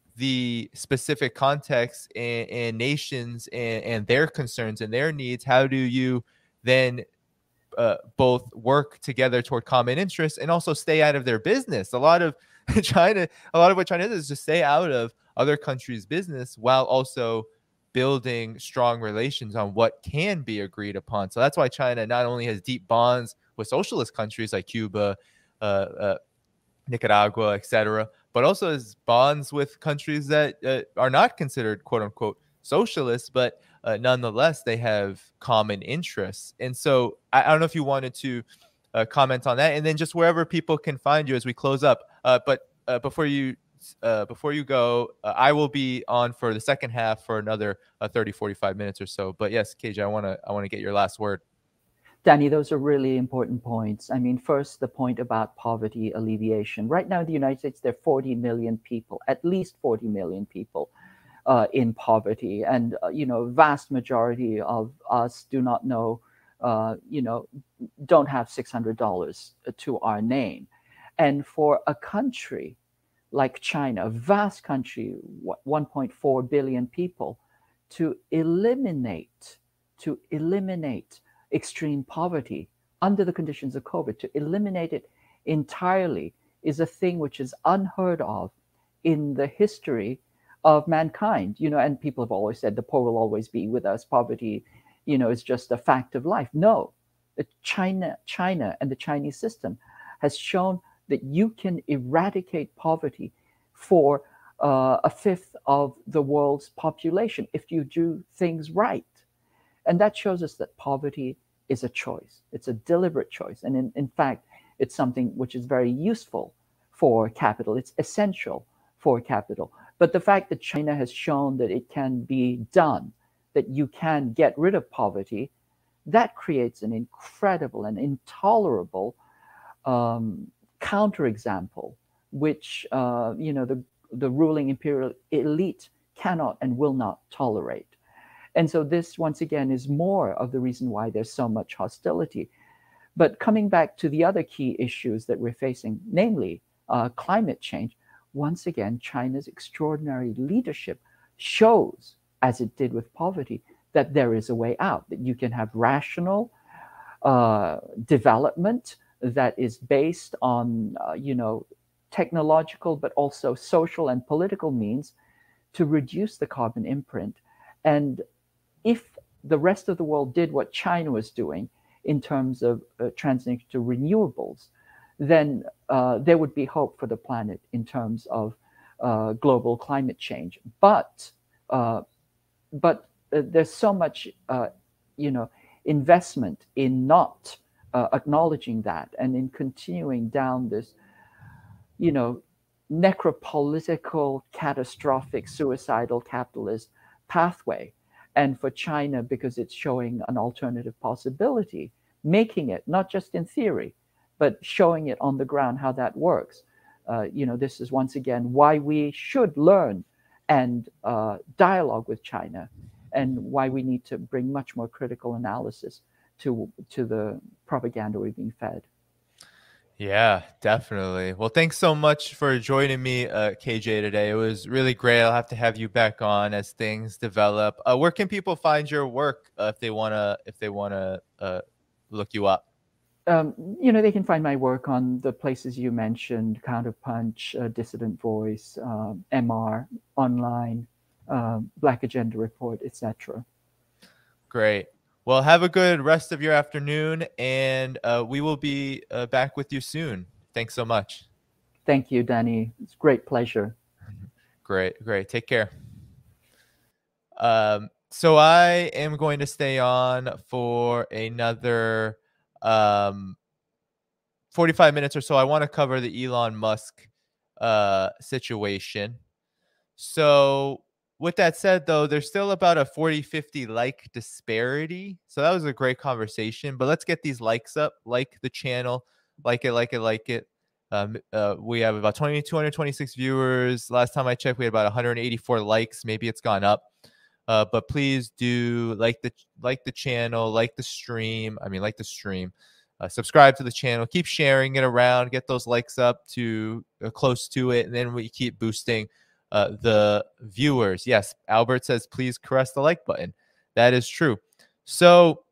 the specific context and, and nations and, and their concerns and their needs? How do you then uh, both work together toward common interests and also stay out of their business? A lot of China, a lot of what China does is just stay out of other countries' business while also building strong relations on what can be agreed upon. So that's why China not only has deep bonds with socialist countries like Cuba, uh, uh, Nicaragua, et cetera, but also has bonds with countries that uh, are not considered "quote unquote" socialist, but uh, nonetheless they have common interests. And so I, I don't know if you wanted to uh, comment on that, and then just wherever people can find you as we close up. Uh, but uh, before you uh, before you go, uh, I will be on for the second half for another uh, thirty, forty-five minutes or so. But yes, K J, I want to I want to get your last word. Danny, those are really important points. I mean, first, the point about poverty alleviation. Right now in the United States, there are forty million people, at least forty million people uh, in poverty. And, uh, you know, vast majority of us do not know, uh, you know, don't have six hundred dollars to our name. And for a country like China, a vast country, one point four billion people, to eliminate, to eliminate extreme poverty under the conditions of COVID, to eliminate it entirely is a thing which is unheard of in the history of mankind. You know, and people have always said the poor will always be with us. Poverty, you know, is just a fact of life. No, China, China and the Chinese system has shown that you can eradicate poverty for uh, a fifth of the world's population if you do things right. And that shows us that poverty is a choice. It's a deliberate choice. And in, in fact, it's something which is very useful for capital. It's essential for capital. But the fact that China has shown that it can be done, that you can get rid of poverty, that creates an incredible and intolerable um, counterexample, which uh, you know the the ruling imperial elite cannot and will not tolerate. And so this, once again, is more of the reason why there's so much hostility. But coming back to the other key issues that we're facing, namely uh, climate change, once again, China's extraordinary leadership shows, as it did with poverty, that there is a way out, that you can have rational uh, development that is based on, uh, you know, technological, but also social and political means to reduce the carbon imprint. And if the rest of the world did what China was doing in terms of uh, transiting to renewables, then uh, there would be hope for the planet in terms of uh, global climate change. But uh, but uh, there's so much, uh, you know, investment in not uh, acknowledging that and in continuing down this, you know, necropolitical, catastrophic, suicidal capitalist pathway. And for China, because it's showing an alternative possibility, making it, not just in theory, but showing it on the ground how that works. Uh, you know, this is once again why we should learn and uh, dialogue with China, and why we need to bring much more critical analysis to to the propaganda we're being fed. Yeah, definitely. Well, thanks so much for joining me, uh, K J, today. It was really great. I'll have to have you back on as things develop. Uh, where can people find your work uh, if they wanna if they wanna uh, look you up? Um, you know, they can find my work on the places you mentioned: Counterpunch, uh, Dissident Voice, um, M R, online, uh, Black Agenda Report, et cetera. Great. Well, have a good rest of your afternoon, and uh, we will be uh, back with you soon. Thanks so much. Thank you, Danny. It's a great pleasure. Great, great. Take care. Um, so I am going to stay on for another um, forty-five minutes or so. I want to cover the Elon Musk uh, situation. So with that said, though, there's still about a forty fifty like disparity. So that was a great conversation. But let's get these likes up. Like the channel. Like it, like it, like it. Um, uh, we have about two thousand two hundred twenty-six viewers. Last time I checked, we had about one hundred eighty-four likes. Maybe it's gone up. Uh, but please do like the like the channel, like the stream. I mean, like the stream. Uh, subscribe to the channel. Keep sharing it around. Get those likes up to uh, close to it, and then we keep boosting uh, the viewers. Yes, Albert says please caress the like button. That is true. So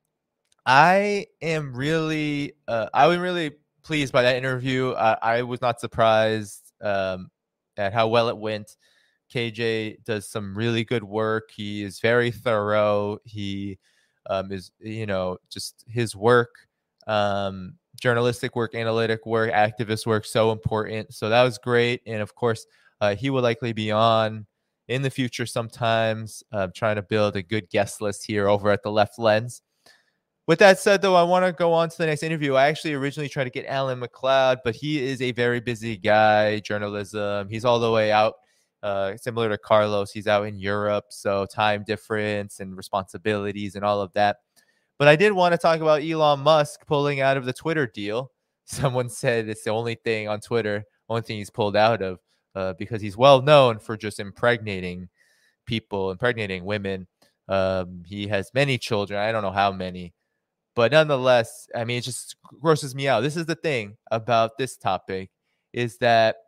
I am really, uh, I was really pleased by that interview. I, I was not surprised um, at how well it went. K J does some really good work. He is very thorough. He um, is, you know, just his work, um, journalistic work, analytic work, activist work, so important. So that was great. And of course, uh, he will likely be on in the future sometimes, uh, trying to build a good guest list here over at the Left Lens. With that said, though, I want to go on to the next interview. I actually originally tried to get Alan McLeod, but he is a very busy guy, journalism. He's all the way out. Uh, similar to Carlos, he's out in Europe, so time difference and responsibilities and all of that. But I did want to talk about Elon Musk pulling out of the Twitter deal. Someone said it's the only thing on Twitter, only thing he's pulled out of, uh, because he's well known for just impregnating people, impregnating women. Um, he has many children. I don't know how many. But nonetheless, I mean, it just grosses me out. This is the thing about this topic, is that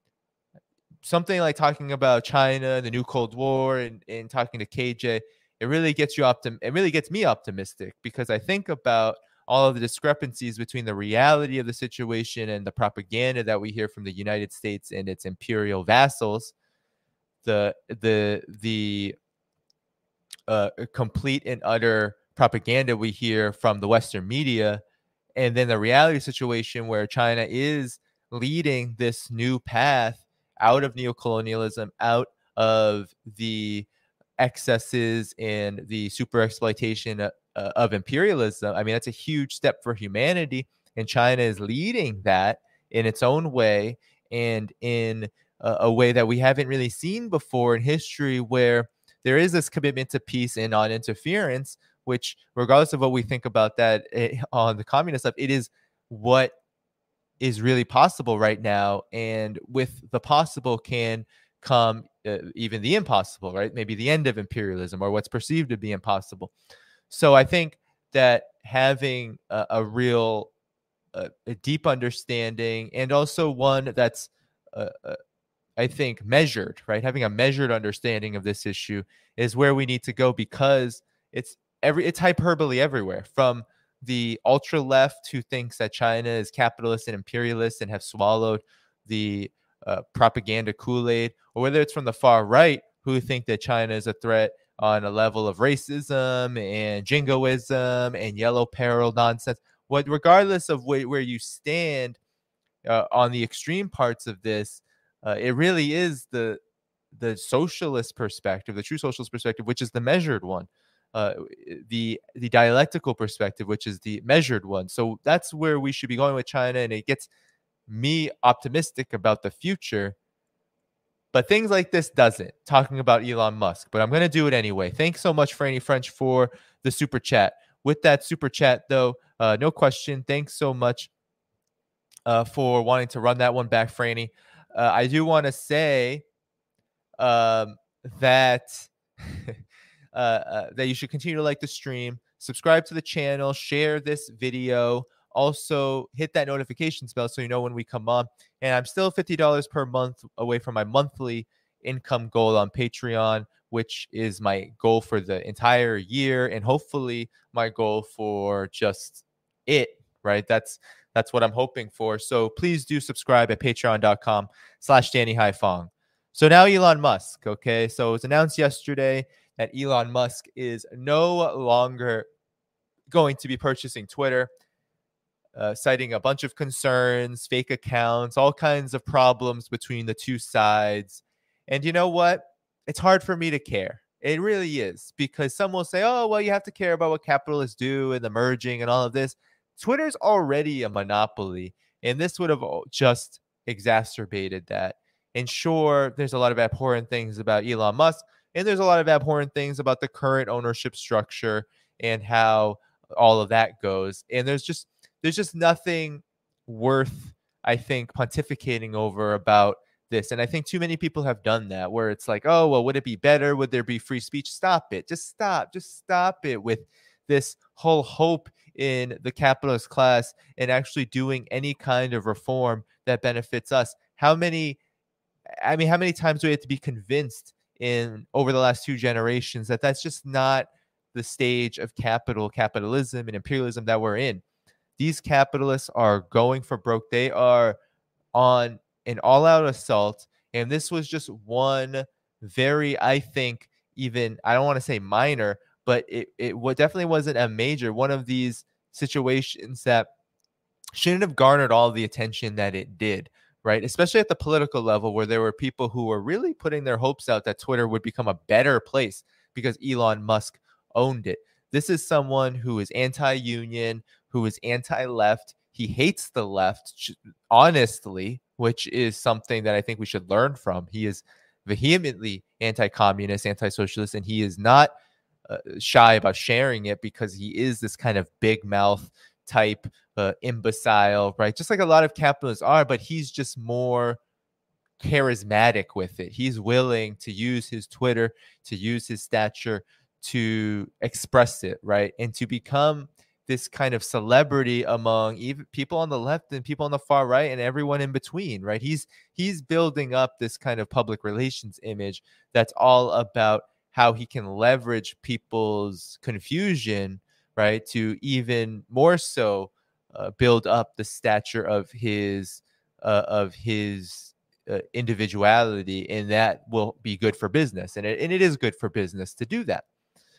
something like talking about China, the new Cold War, and, and talking to K J, it really gets you optim- it really gets me optimistic, because I think about all of the discrepancies between the reality of the situation and the propaganda that we hear from the United States and its imperial vassals, the the the uh, complete and utter propaganda we hear from the Western media, and then the reality situation where China is leading this new path out of neocolonialism, out of the excesses and the super exploitation uh, of imperialism. I mean, that's a huge step for humanity, and China is leading that in its own way, and in a, a way that we haven't really seen before in history, where there is this commitment to peace and non-interference, which, regardless of what we think about that eh, on the communist stuff, it is what is really possible right now. And with the possible can come uh, even the impossible, right? Maybe the end of imperialism, or what's perceived to be impossible. So I think that having a, a real, uh, a deep understanding, and also one that's, uh, uh, I think, measured, right? Having a measured understanding of this issue is where we need to go, because it's every it's hyperbole everywhere, from the ultra left who thinks that China is capitalist and imperialist and have swallowed the uh, propaganda Kool-Aid, or whether it's from the far right who think that China is a threat on a level of racism and jingoism and yellow peril nonsense. What, regardless of wh- where you stand uh, on the extreme parts of this, uh, it really is the the socialist perspective, the true socialist perspective, which is the measured one. Uh, the the dialectical perspective, which is the measured one. So that's where we should be going with China, and it gets me optimistic about the future. But things like this doesn't, talking about Elon Musk. But I'm going to do it anyway. Thanks so much, Franny French, for the super chat. With that super chat, though, uh, no question. Thanks so much uh, for wanting to run that one back, Franny. Uh, I do want to say um, that uh, uh, that you should continue to like the stream, subscribe to the channel, share this video. Also, hit that notifications bell so you know when we come on. And I'm still fifty dollars per month away from my monthly income goal on Patreon, which is my goal for the entire year and hopefully my goal for just it, right? That's that's what I'm hoping for. So please do subscribe at patreon.com slash Danny Haifong. So now Elon Musk, okay? So it was announced yesterday that Elon Musk is no longer going to be purchasing Twitter. Uh, citing a bunch of concerns, fake accounts, all kinds of problems between the two sides. And you know what? It's hard for me to care. It really is, because some will say, oh, well, you have to care about what capitalists do and the merging and all of this. Twitter's already a monopoly, and this would have just exacerbated that. And sure, there's a lot of abhorrent things about Elon Musk, and there's a lot of abhorrent things about the current ownership structure and how all of that goes. And there's just There's just nothing worth, I think, pontificating over about this. And I think too many people have done that, where it's like, oh, well, would it be better? Would there be free speech? Stop it. Just stop. Just stop it with this whole hope in the capitalist class and actually doing any kind of reform that benefits us. How many, I mean, how many times do we have to be convinced in over the last two generations that that's just not the stage of capital, capitalism and imperialism that we're in? These capitalists are going for broke. They are on an all-out assault. And this was just one very, I think, even, I don't want to say minor, but it, it definitely wasn't a major, one of these situations that shouldn't have garnered all the attention that it did, right? Especially at the political level, where there were people who were really putting their hopes out that Twitter would become a better place because Elon Musk owned it. This is someone who is anti-union, who is anti-left. He hates the left, honestly, which is something that I think we should learn from. He is vehemently anti-communist, anti-socialist, and he is not uh, shy about sharing it because he is this kind of big mouth type uh, imbecile, right? Just like a lot of capitalists are, but he's just more charismatic with it. He's willing to use his Twitter, to use his stature, to express it, right? And to become this kind of celebrity among even people on the left and people on the far right and everyone in between, right? He's he's building up this kind of public relations image that's all about how he can leverage people's confusion, right, to even more so uh, build up the stature of his uh, of his uh, individuality, and that will be good for business, and it, and it is good for business to do that.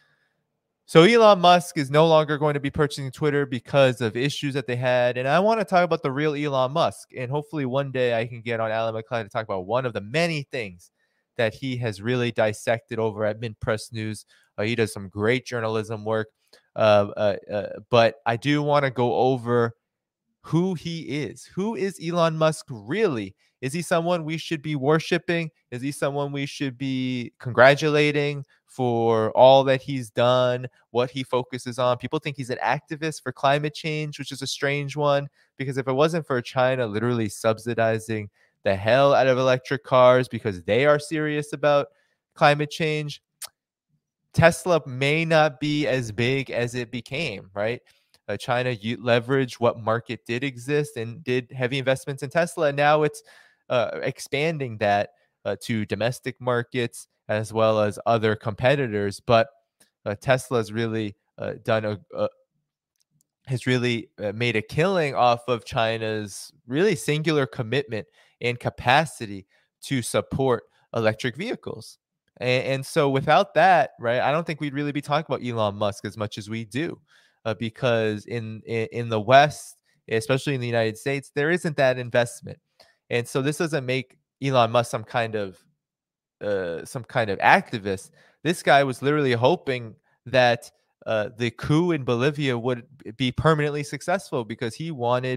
So Elon Musk is no longer going to be purchasing Twitter because of issues that they had. And I want to talk about the real Elon Musk. And hopefully one day I can get on Alan McLean to talk about one of the many things that he has really dissected over at Mint Press News. Uh, he does some great journalism work. Uh, uh, uh, but I do want to go over who he is. Who is Elon Musk really? Is he someone we should be worshiping? Is he someone we should be congratulating for all that he's done, what he focuses on? People think he's an activist for climate change, which is a strange one, because if it wasn't for China literally subsidizing the hell out of electric cars because they are serious about climate change, Tesla may not be as big as it became, right? Uh, China u- leveraged what market did exist and did heavy investments in Tesla. And now it's uh, expanding that uh, to domestic markets as well as other competitors. But uh, Tesla's really uh, done a, a has really uh, made a killing off of China's really singular commitment and capacity to support electric vehicles. And, and so without that, right, I don't think we'd really be talking about Elon Musk as much as we do, uh, because in, in in the West, especially in the United States, there isn't that investment. And so this doesn't make Elon Musk some kind of uh, some kind of activist. This guy was literally hoping that uh, the coup in Bolivia would be permanently successful because he wanted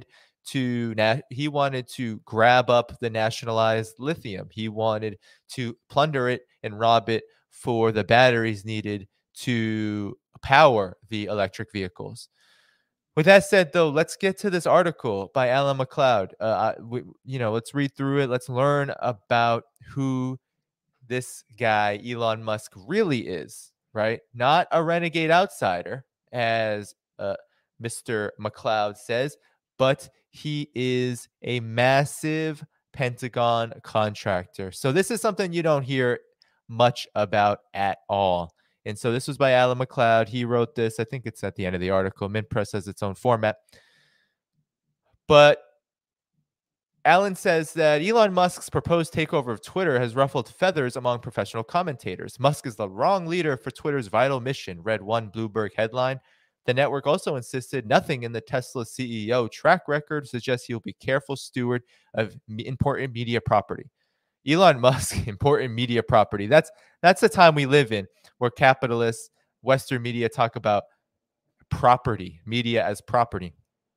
to na- he wanted to grab up the nationalized lithium. He wanted to plunder it and rob it for the batteries needed to power the electric vehicles. With that said, though, let's get to this article by Alan McLeod. Uh, we, you know, let's read through it. Let's learn about who this guy, Elon Musk, really is, right? Not a renegade outsider, as uh, Mister McLeod says, but he is a massive Pentagon contractor. So this is something you don't hear much about at all. And so this was by Alan McLeod. He wrote this. I think it's at the end of the article. MintPress has its own format. But Alan says that Elon Musk's proposed takeover of Twitter has ruffled feathers among professional commentators. Musk is the wrong leader for Twitter's vital mission, read one Bloomberg headline. The network also insisted nothing in the Tesla C E O track record suggests he'll be careful steward of important media property. Elon Musk, important media property. That's that's the time we live in, where capitalists, Western media talk about property, media as property.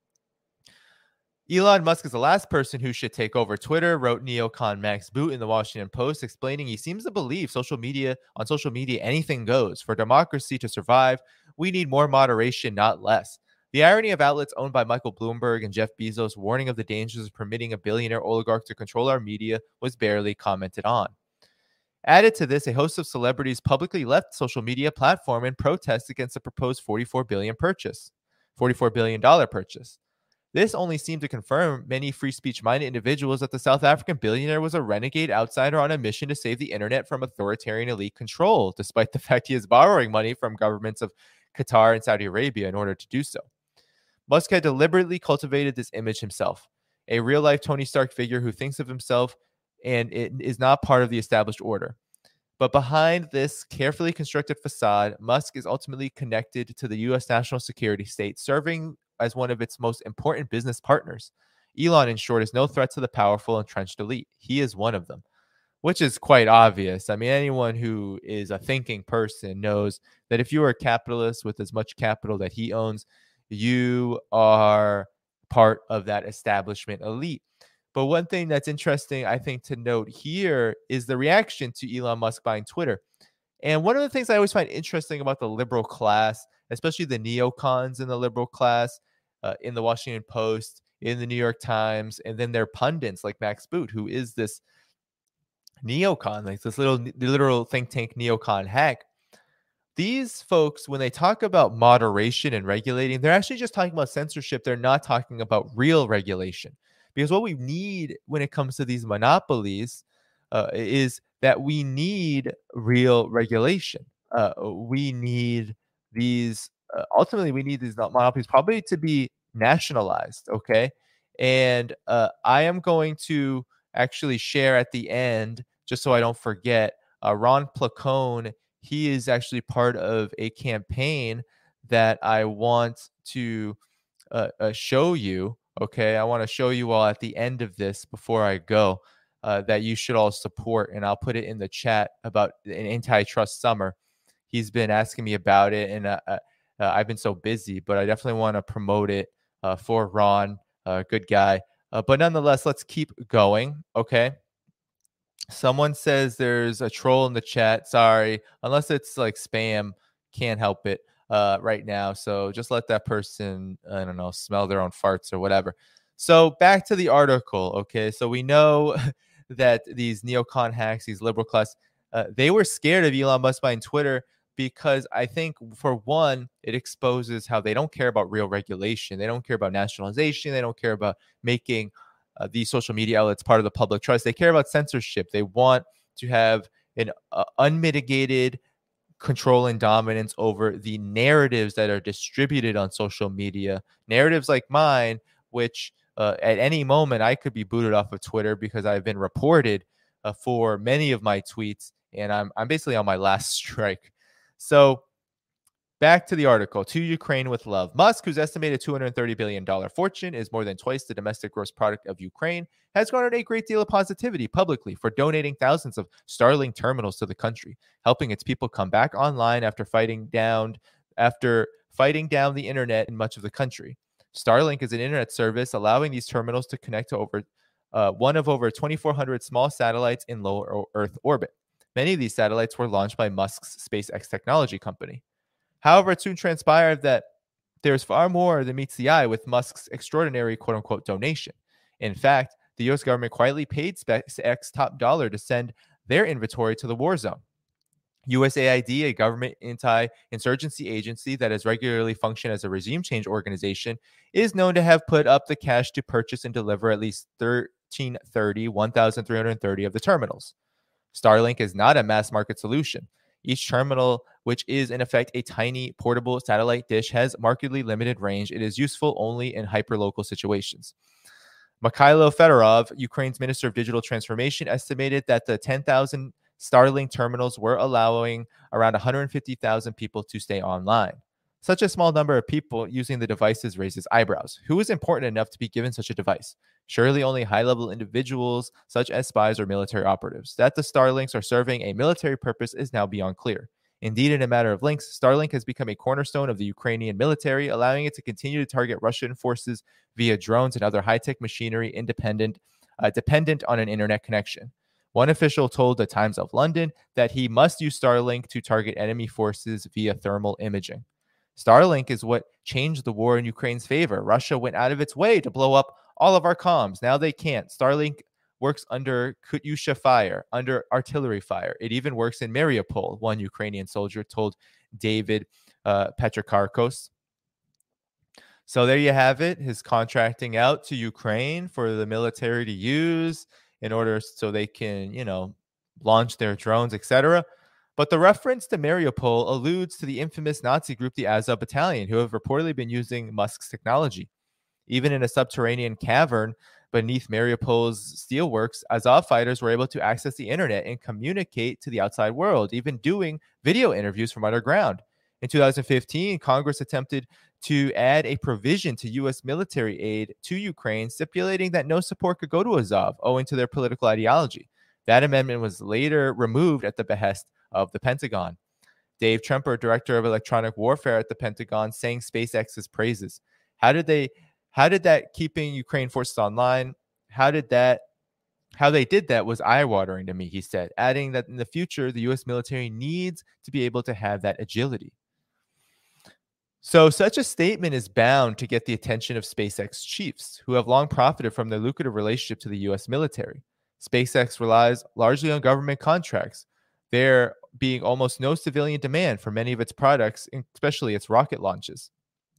Elon Musk is the last person who should take over Twitter, wrote neocon Max Boot in the Washington Post, explaining he seems to believe social media on social media anything goes. For democracy to survive, we need more moderation, not less. The irony of outlets owned by Michael Bloomberg and Jeff Bezos warning of the dangers of permitting a billionaire oligarch to control our media was barely commented on. Added to this, a host of celebrities publicly left social media platform in protest against the proposed forty-four billion dollars purchase, forty-four billion dollars purchase. This only seemed to confirm many free speech-minded individuals that the South African billionaire was a renegade outsider on a mission to save the internet from authoritarian elite control, despite the fact he is borrowing money from governments of Qatar and Saudi Arabia in order to do so. Musk had deliberately cultivated this image himself, a real-life Tony Stark figure who thinks of himself and it is not part of the established order. But behind this carefully constructed facade, Musk is ultimately connected to the U S national security state, serving as one of its most important business partners. Elon, in short, is no threat to the powerful entrenched elite. He is one of them, which is quite obvious. I mean, anyone who is a thinking person knows that if you are a capitalist with as much capital that he owns, you are part of that establishment elite. But one thing that's interesting, I think, to note here is the reaction to Elon Musk buying Twitter. And one of the things I always find interesting about the liberal class, especially the neocons in the liberal class, uh, in the Washington Post, in the New York Times, and then their pundits like Max Boot, who is this neocon, like this little literal think tank neocon hack. These folks, when they talk about moderation and regulating, they're actually just talking about censorship. They're not talking about real regulation. Because what we need when it comes to these monopolies uh, is that we need real regulation. Uh, we need these, uh, ultimately, we need these monopolies probably to be nationalized, okay? And uh, I am going to actually share at the end, just so I don't forget, uh, Ron Placone, he is actually part of a campaign that I want to uh, uh, show you. Okay, I want to show you all at the end of this before I go uh, that you should all support, and I'll put it in the chat about an antitrust summer. He's been asking me about it, and uh, uh, I've been so busy, but I definitely want to promote it uh, for Ron, uh, good guy. Uh, but nonetheless, let's keep going, okay? Someone says there's a troll in the chat. Sorry, unless it's like spam, can't help it. Uh, right now. So just let that person, I don't know, smell their own farts or whatever. So back to the article. Okay. So we know that these neocon hacks, these liberal class, uh, they were scared of Elon Musk buying Twitter because I think, for one, it exposes how they don't care about real regulation. They don't care about nationalization. They don't care about making uh, these social media outlets part of the public trust. They care about censorship. They want to have an uh, unmitigated control and dominance over the narratives that are distributed on social media, narratives like mine, which uh, at any moment I could be booted off of Twitter because I've been reported uh, for many of my tweets, and I'm I'm basically on my last strike. So back to the article. To Ukraine with love. Musk, whose estimated two hundred thirty billion dollars fortune is more than twice the domestic gross product of Ukraine, has garnered a great deal of positivity publicly for donating thousands of Starlink terminals to the country, helping its people come back online after fighting down after fighting down the internet in much of the country. Starlink is an internet service allowing these terminals to connect to over uh, one of over twenty-four hundred small satellites in low Earth orbit. Many of these satellites were launched by Musk's SpaceX technology company. However, it soon transpired that there's far more than meets the eye with Musk's extraordinary quote-unquote donation. In fact, the U S government quietly paid SpaceX top dollar to send their inventory to the war zone. U S A I D, a government anti-insurgency agency that has regularly functioned as a regime change organization, is known to have put up the cash to purchase and deliver at least thirteen thirty, one thousand three hundred thirty of the terminals. Starlink is not a mass market solution. Each terminal, which is in effect a tiny portable satellite dish, has markedly limited range. It is useful only in hyperlocal situations. Mikhailo Fedorov, Ukraine's Minister of Digital Transformation, estimated that the ten thousand Starlink terminals were allowing around one hundred fifty thousand people to stay online. Such a small number of people using the devices raises eyebrows. Who is important enough to be given such a device? Surely only high-level individuals such as spies or military operatives. That the Starlinks are serving a military purpose is now beyond clear. Indeed, in a matter of links, Starlink has become a cornerstone of the Ukrainian military, allowing it to continue to target Russian forces via drones and other high-tech machinery independent, uh, dependent on an internet connection. One official told the Times of London that he must use Starlink to target enemy forces via thermal imaging. Starlink is what changed the war in Ukraine's favor. Russia went out of its way to blow up all of our comms. Now they can't. Starlink works under Katyusha fire, under artillery fire. It even works in Mariupol, one Ukrainian soldier told David uh, Petrokarkos. So there you have it, his contracting out to Ukraine for the military to use in order so they can, you know, launch their drones, et cetera. But the reference to Mariupol alludes to the infamous Nazi group, the Azov Battalion, who have reportedly been using Musk's technology. Even in a subterranean cavern beneath Mariupol's steelworks, Azov fighters were able to access the internet and communicate to the outside world, even doing video interviews from underground. In two thousand fifteen, Congress attempted to add a provision to U S military aid to Ukraine, stipulating that no support could go to Azov owing to their political ideology. That amendment was later removed at the behest of the Pentagon. Dave Tremper, director of electronic warfare at the Pentagon, sang SpaceX's praises. How did they How did that keeping Ukraine forces online? How did that? How they did that was eye-watering to me, he said, adding that in the future, the U S military needs to be able to have that agility. So such a statement is bound to get the attention of SpaceX chiefs, who have long profited from their lucrative relationship to the U S military. SpaceX relies largely on government contracts, there being almost no civilian demand for many of its products, especially its rocket launches.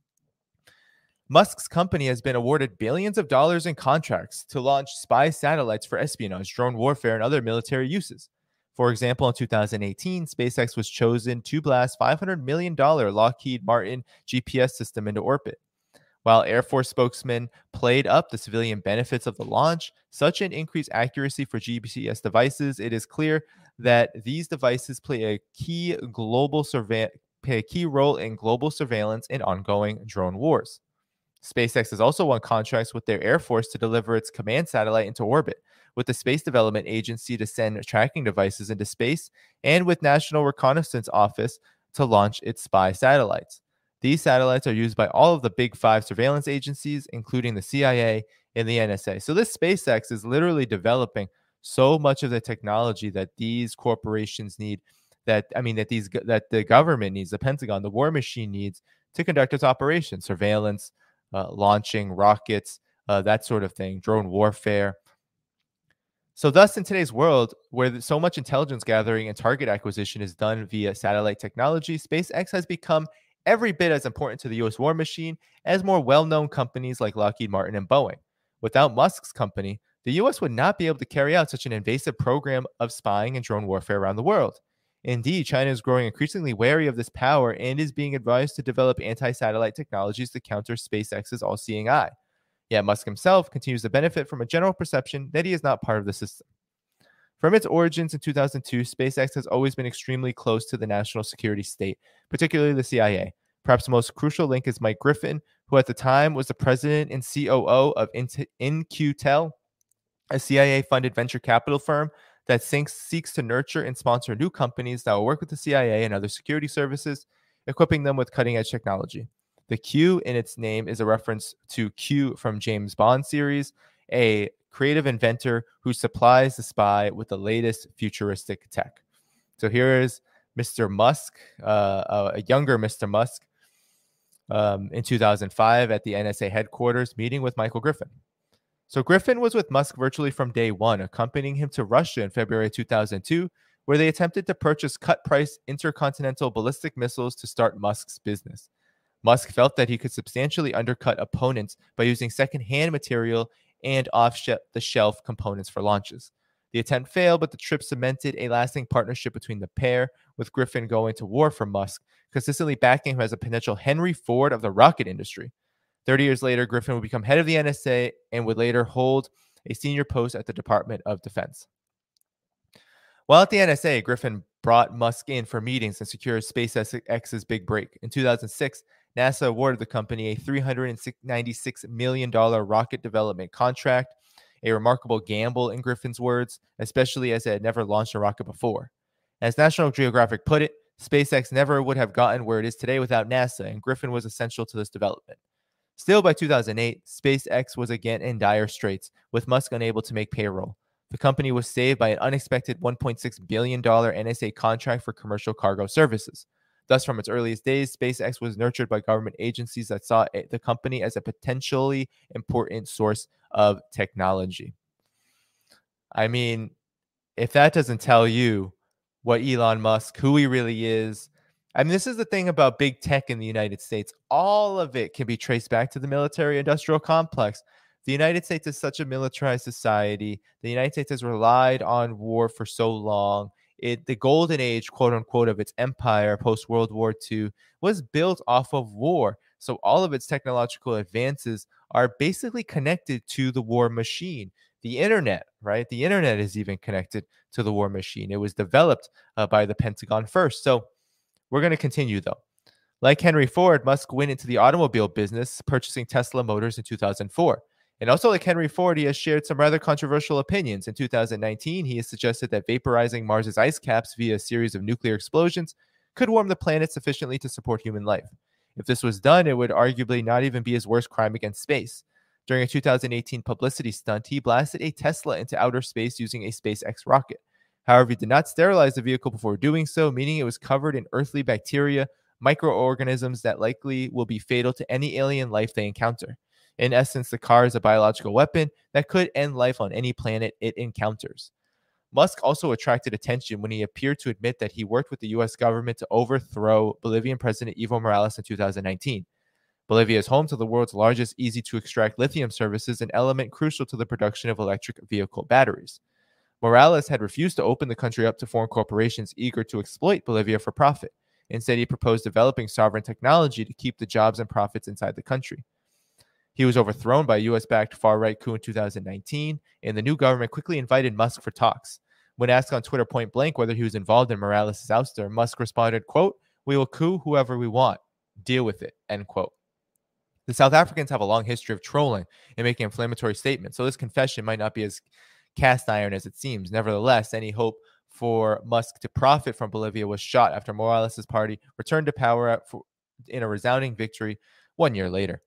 Musk's company has been awarded billions of dollars in contracts to launch spy satellites for espionage, drone warfare, and other military uses. For example, in two thousand eighteen, SpaceX was chosen to blast five hundred million dollars Lockheed Martin G P S system into orbit. While Air Force spokesmen played up the civilian benefits of the launch, such an increased accuracy for G P S devices, it is clear that these devices play a key global surve- play a key role in global surveillance and ongoing drone wars. SpaceX has also won contracts with their Air Force to deliver its command satellite into orbit, with the Space Development Agency to send tracking devices into space, and with National Reconnaissance Office to launch its spy satellites. These satellites are used by all of the big five surveillance agencies, including the C I A and the N S A. So this SpaceX is literally developing so much of the technology that these corporations need, that I mean that these that the government needs, the Pentagon, the war machine needs to conduct its operations, surveillance, uh, launching rockets, uh, that sort of thing, drone warfare. So thus, in today's world, where so much intelligence gathering and target acquisition is done via satellite technology, SpaceX has become every bit as important to the U S war machine as more well-known companies like Lockheed Martin and Boeing. Without Musk's company, the U S would not be able to carry out such an invasive program of spying and drone warfare around the world. Indeed, China is growing increasingly wary of this power and is being advised to develop anti-satellite technologies to counter SpaceX's all-seeing eye. Yet Musk himself continues to benefit from a general perception that he is not part of the system. From its origins in two thousand two, SpaceX has always been extremely close to the national security state, particularly the C I A. Perhaps the most crucial link is Mike Griffin, who at the time was the president and C O O of In Q Tel, a C I A-funded venture capital firm that seeks to nurture and sponsor new companies that will work with the C I A and other security services, equipping them with cutting-edge technology. The Q in its name is a reference to Q from James Bond series, a creative inventor who supplies the spy with the latest futuristic tech. So here is Mister Musk, uh, a younger Mister Musk, um, in two thousand five at the N S A headquarters, meeting with Michael Griffin. So Griffin was with Musk virtually from day one, accompanying him to Russia in February two thousand two, where they attempted to purchase cut-price intercontinental ballistic missiles to start Musk's business. Musk felt that he could substantially undercut opponents by using second-hand material and off-the-shelf components for launches. The attempt failed, but the trip cemented a lasting partnership between the pair, with Griffin going to war for Musk, consistently backing him as a potential Henry Ford of the rocket industry. thirty years later, Griffin would become head of the N S A and would later hold a senior post at the Department of Defense. While at the N S A, Griffin brought Musk in for meetings and secured SpaceX's big break. In two thousand six, NASA awarded the company a three hundred ninety-six million dollars rocket development contract, a remarkable gamble in Griffin's words, especially as it had never launched a rocket before. As National Geographic put it, SpaceX never would have gotten where it is today without NASA, and Griffin was essential to this development. Still, by two thousand eight, SpaceX was again in dire straits, with Musk unable to make payroll. The company was saved by an unexpected one point six billion dollars N S A contract for commercial cargo services. Thus, from its earliest days, SpaceX was nurtured by government agencies that saw the company as a potentially important source of technology. I mean, if that doesn't tell you what Elon Musk, who he really is, I mean, this is the thing about big tech in the United States. All of it can be traced back to the military-industrial complex. The United States is such a militarized society. The United States has relied on war for so long. It, the golden age, quote unquote, of its empire post-World War Two was built off of war. So all of its technological advances are basically connected to the war machine. The internet, right? The internet is even connected to the war machine. It was developed uh, by the Pentagon first. So we're going to continue, though. Like Henry Ford, Musk went into the automobile business, purchasing Tesla Motors in two thousand four. And also like Henry Ford, he has shared some rather controversial opinions. In two thousand nineteen, he has suggested that vaporizing Mars's ice caps via a series of nuclear explosions could warm the planet sufficiently to support human life. If this was done, it would arguably not even be his worst crime against space. During a two thousand eighteen publicity stunt, he blasted a Tesla into outer space using a SpaceX rocket. However, he did not sterilize the vehicle before doing so, meaning it was covered in earthly bacteria, microorganisms that likely will be fatal to any alien life they encounter. In essence, the car is a biological weapon that could end life on any planet it encounters. Musk also attracted attention when he appeared to admit that he worked with the U S government to overthrow Bolivian President Evo Morales in two thousand nineteen. Bolivia is home to the world's largest easy-to-extract lithium services, an element crucial to the production of electric vehicle batteries. Morales had refused to open the country up to foreign corporations eager to exploit Bolivia for profit. Instead, he proposed developing sovereign technology to keep the jobs and profits inside the country. He was overthrown by a U S-backed far-right coup in two thousand nineteen, and the new government quickly invited Musk for talks. When asked on Twitter point blank whether he was involved in Morales' ouster, Musk responded, quote, "We will coup whoever we want. Deal with it," end quote. The South Africans have a long history of trolling and making inflammatory statements, so this confession might not be as cast iron as it seems. Nevertheless, any hope for Musk to profit from Bolivia was shot after Morales' party returned to power in a resounding victory one year later.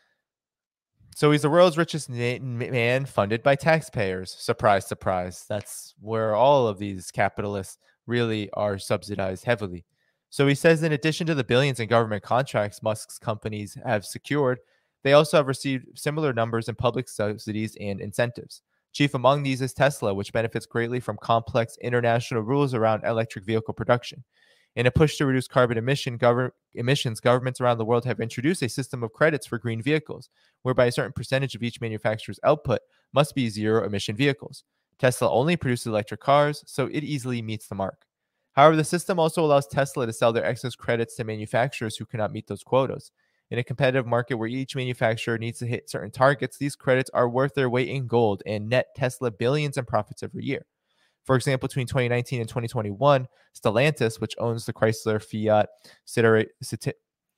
So he's the world's richest man funded by taxpayers. Surprise, surprise. That's where all of these capitalists really are subsidized heavily. So he says in addition to the billions in government contracts Musk's companies have secured, they also have received similar numbers in public subsidies and incentives. Chief among these is Tesla, which benefits greatly from complex international rules around electric vehicle production. In a push to reduce carbon emission, gover- emissions, governments around the world have introduced a system of credits for green vehicles, whereby a certain percentage of each manufacturer's output must be zero-emission vehicles. Tesla only produces electric cars, so it easily meets the mark. However, the system also allows Tesla to sell their excess credits to manufacturers who cannot meet those quotas. In a competitive market where each manufacturer needs to hit certain targets, these credits are worth their weight in gold and net Tesla billions in profits every year. For example, between twenty nineteen and twenty twenty-one, Stellantis, which owns the Chrysler, Fiat, Citroën,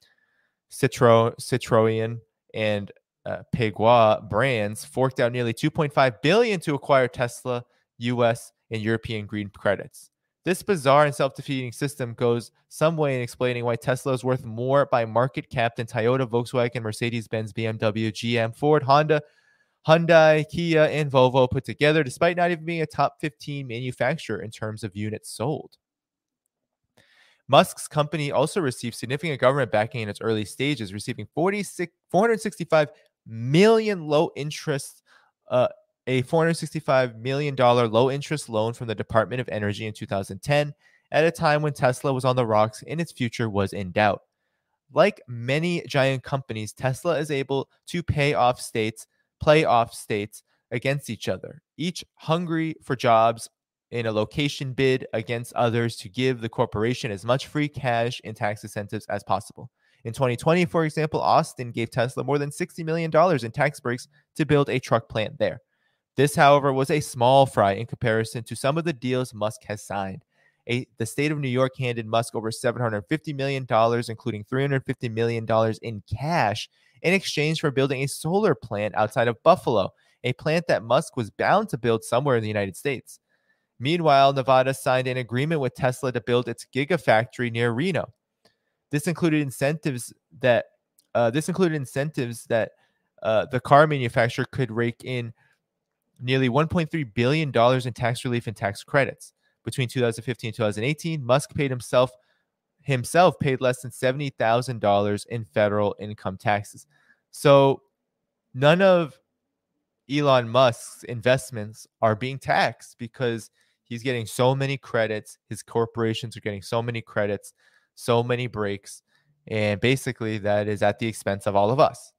Citroën and uh, Peugeot brands, forked out nearly two point five billion dollars to acquire Tesla, U S, and European green credits. This bizarre and self-defeating system goes some way in explaining why Tesla is worth more by market cap than Toyota, Volkswagen, Mercedes-Benz, B M W, G M, Ford, Honda, Hyundai, Kia, and Volvo put together, despite not even being a top fifteen manufacturer in terms of units sold. Musk's company also received significant government backing in its early stages, receiving forty-six, four hundred sixty-five million low interest, uh, a four hundred sixty-five million dollars low interest loan from the Department of Energy in two thousand ten, at a time when Tesla was on the rocks and its future was in doubt. Like many giant companies, Tesla is able to pay off states, play off states against each other, each hungry for jobs in a location bid against others to give the corporation as much free cash and tax incentives as possible. In twenty twenty, for example, Austin gave Tesla more than sixty million dollars in tax breaks to build a truck plant there. This, however, was a small fry in comparison to some of the deals Musk has signed. A, the state of New York handed Musk over seven hundred fifty million dollars, including three hundred fifty million dollars in cash, in exchange for building a solar plant outside of Buffalo, a plant that Musk was bound to build somewhere in the United States. Meanwhile, Nevada signed an agreement with Tesla to build its Gigafactory near Reno. This included incentives that uh, this included incentives that uh, the car manufacturer could rake in nearly one point three billion dollars in tax relief and tax credits. Between two thousand fifteen and two thousand eighteen, Musk paid himself himself paid less than seventy thousand dollars in federal income taxes. So none of Elon Musk's investments are being taxed because he's getting so many credits. His corporations are getting so many credits, so many breaks, and basically that is at the expense of all of us.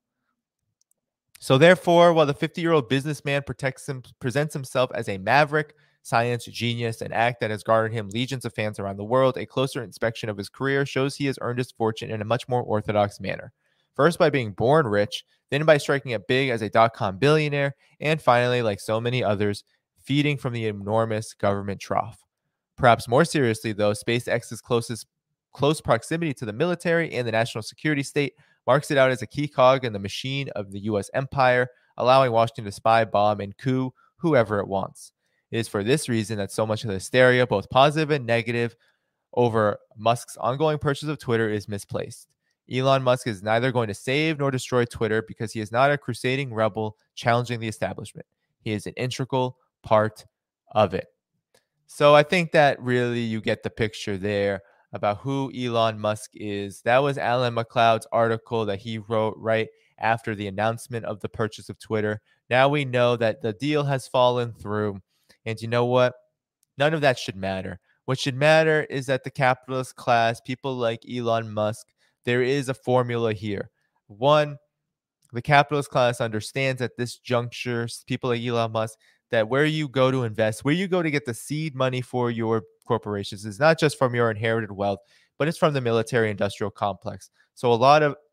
So therefore, while the fifty-year-old businessman protects him, presents himself as a maverick, science genius, an act that has garnered him legions of fans around the world, a closer inspection of his career shows he has earned his fortune in a much more orthodox manner. First by being born rich, then by striking it big as a dot-com billionaire, and finally, like so many others, feeding from the enormous government trough. Perhaps more seriously, though, SpaceX's closest close proximity to the military and the national security state marks it out as a key cog in the machine of the U S empire, allowing Washington to spy, bomb, and coup whoever it wants. It is for this reason that so much of the hysteria, both positive and negative, over Musk's ongoing purchase of Twitter is misplaced. Elon Musk is neither going to save nor destroy Twitter because he is not a crusading rebel challenging the establishment. He is an integral part of it. So I think that really you get the picture there about who Elon Musk is. That was Alan McLeod's article that he wrote right after the announcement of the purchase of Twitter. Now we know that the deal has fallen through. And you know what? None of that should matter. What should matter is that the capitalist class, people like Elon Musk, there is a formula here. One, the capitalist class understands at this juncture, people like Elon Musk, that where you go to invest, where you go to get the seed money for your corporations is not just from your inherited wealth, but it's from the military industrial complex. So a lot of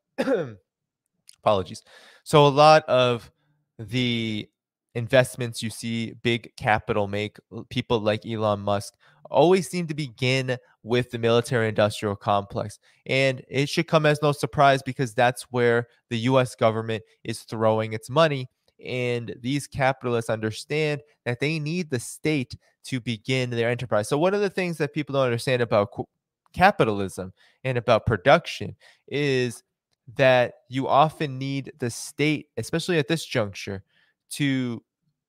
apologies. So a lot of the investments you see big capital make, people like Elon Musk, always seem to begin with the military industrial complex. And it should come as no surprise because that's where the U S government is throwing its money. And these capitalists understand that they need the state to begin their enterprise. So one of the things that people don't understand about co- capitalism and about production is that you often need the state, especially at this juncture, to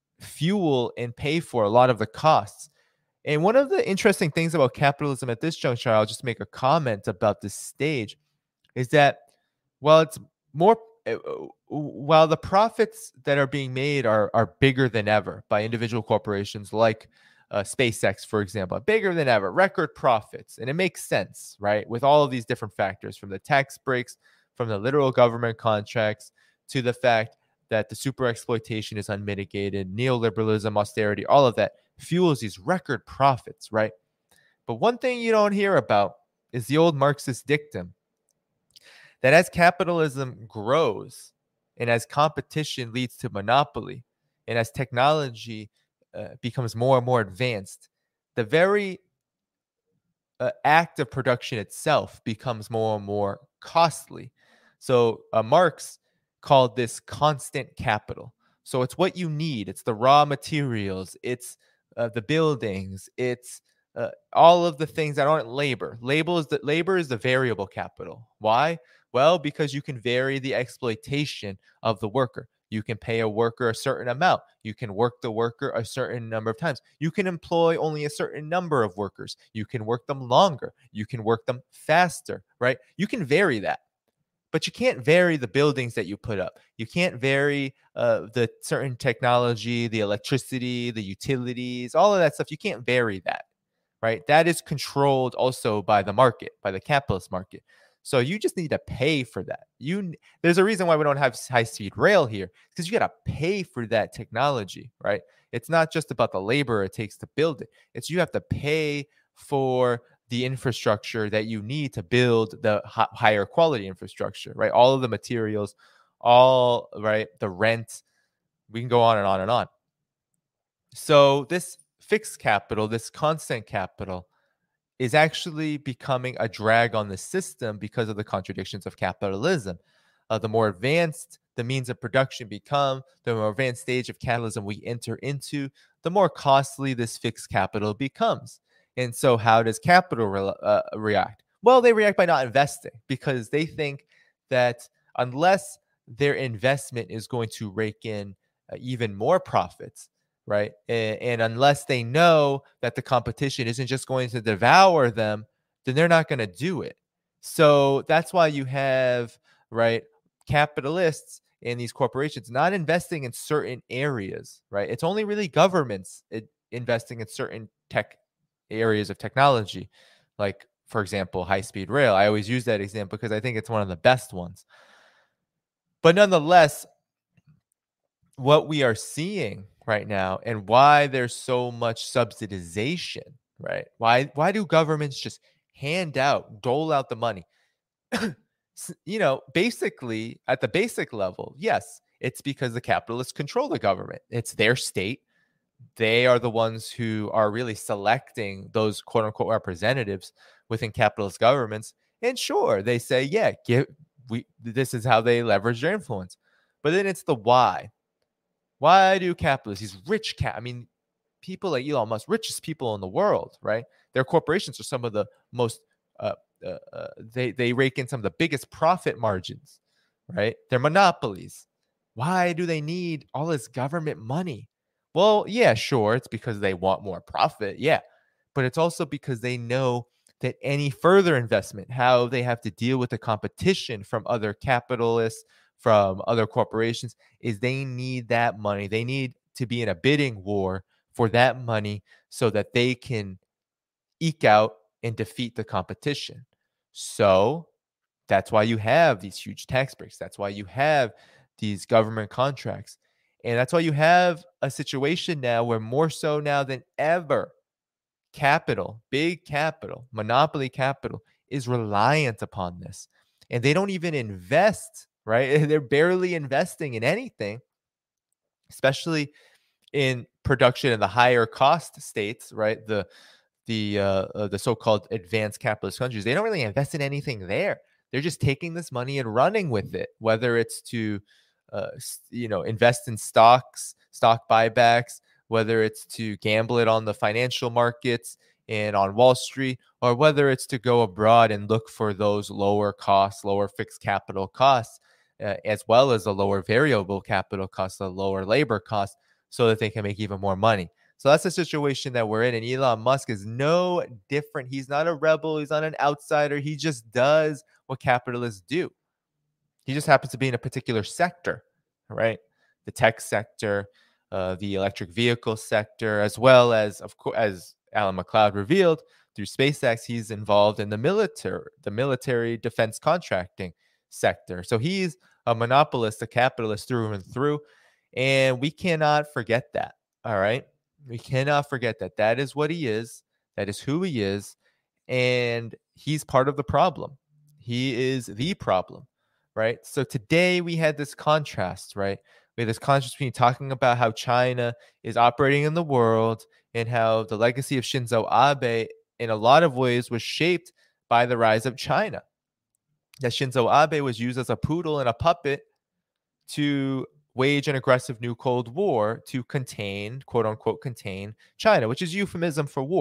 fuel and pay for a lot of the costs. And one of the interesting things about capitalism at this juncture, I'll just make a comment about this stage, is that while it's more while the profits that are being made are, are bigger than ever by individual corporations like uh, SpaceX, for example, bigger than ever, record profits. And it makes sense, right? With all of these different factors, from the tax breaks, from the literal government contracts, to the fact that the super exploitation is unmitigated, neoliberalism, austerity, all of that fuels these record profits, right? But one thing you don't hear about is the old Marxist dictum that as capitalism grows and as competition leads to monopoly and as technology uh, becomes more and more advanced, the very uh, act of production itself becomes more and more costly. So uh, Marx called this constant capital. So it's what you need. It's the raw materials. It's uh, the buildings. It's uh, all of the things that aren't labor. Labor is the labor is the variable capital. Why? Well, because you can vary the exploitation of the worker. You can pay a worker a certain amount. You can work the worker a certain number of times. You can employ only a certain number of workers. You can work them longer. You can work them faster, right? You can vary that. But you can't vary the buildings that you put up. You can't vary uh, the certain technology, the electricity, the utilities, all of that stuff. You can't vary that, right? That is controlled also by the market, by the capitalist market. So you just need to pay for that. You there's a reason why we don't have high-speed rail here, because you got to pay for that technology, right? It's not just about the labor it takes to build it. It's you have to pay for the infrastructure that you need to build the h- higher quality infrastructure, right? All of the materials, all right, the rent, we can go on and on and on. So this fixed capital, this constant capital, is actually becoming a drag on the system because of the contradictions of capitalism. Uh, the more advanced the means of production become, the more advanced stage of capitalism we enter into, the more costly this fixed capital becomes. And so, how does capital re- uh, react? Well, they react by not investing, because they think that unless their investment is going to rake in uh, even more profits, right? And, and unless they know that the competition isn't just going to devour them, then they're not going to do it. So that's why you have, right, capitalists and these corporations not investing in certain areas, right? It's only really governments it, investing in certain tech areas of technology, like, for example, high-speed rail. I always use that example because I think it's one of the best ones. But nonetheless, what we are seeing right now and why there's so much subsidization, right? Why why do governments just hand out, dole out the money? You know, basically at the basic level, yes, it's because the capitalists control the government. It's their state. They are the ones who are really selecting those quote unquote representatives within capitalist governments. And sure, they say, yeah, give we this is how they leverage their influence. But then it's the why. Why do capitalists, these rich cap, I mean, people like Elon Musk, richest people in the world, right? Their corporations are some of the most, uh, uh, uh, they, they rake in some of the biggest profit margins, right? They're monopolies. Why do they need all this government money? Well, yeah, sure. It's because they want more profit. Yeah. But it's also because they know that any further investment, how they have to deal with the competition from other capitalists, from other corporations, is they need that money. They need to be in a bidding war for that money so that they can eke out and defeat the competition. So that's why you have these huge tax breaks. That's why you have these government contracts. And that's why you have a situation now where more so now than ever, capital, big capital, monopoly capital is reliant upon this. And they don't even invest, right? They're barely investing in anything, especially in production in the higher cost states, right? The the uh, uh, the so-called advanced capitalist countries. They don't really invest in anything there. They're just taking this money and running with it, whether it's to uh, you know, invest in stocks, stock buybacks, whether it's to gamble it on the financial markets and on Wall Street, or whether it's to go abroad and look for those lower costs, lower fixed capital costs, uh, as well as the lower variable capital costs, the lower labor costs, so that they can make even more money. So that's the situation that we're in. And Elon Musk is no different. He's not a rebel. He's not an outsider. He just does what capitalists do. He just happens to be in a particular sector, right? The tech sector, uh, the electric vehicle sector, as well as, of course, as Alan McLeod revealed through SpaceX, he's involved in the military, the military defense contracting sector. So he's a monopolist, a capitalist through and through. And we cannot forget that. All right. We cannot forget that. That is what he is. That is who he is. And he's part of the problem. He is the problem, right? So today we had this contrast, right? We had this contrast between talking about how China is operating in the world and how the legacy of Shinzo Abe in a lot of ways was shaped by the rise of China. That Shinzo Abe was used as a poodle and a puppet to wage an aggressive new Cold War to contain, quote unquote, contain China, which is euphemism for war.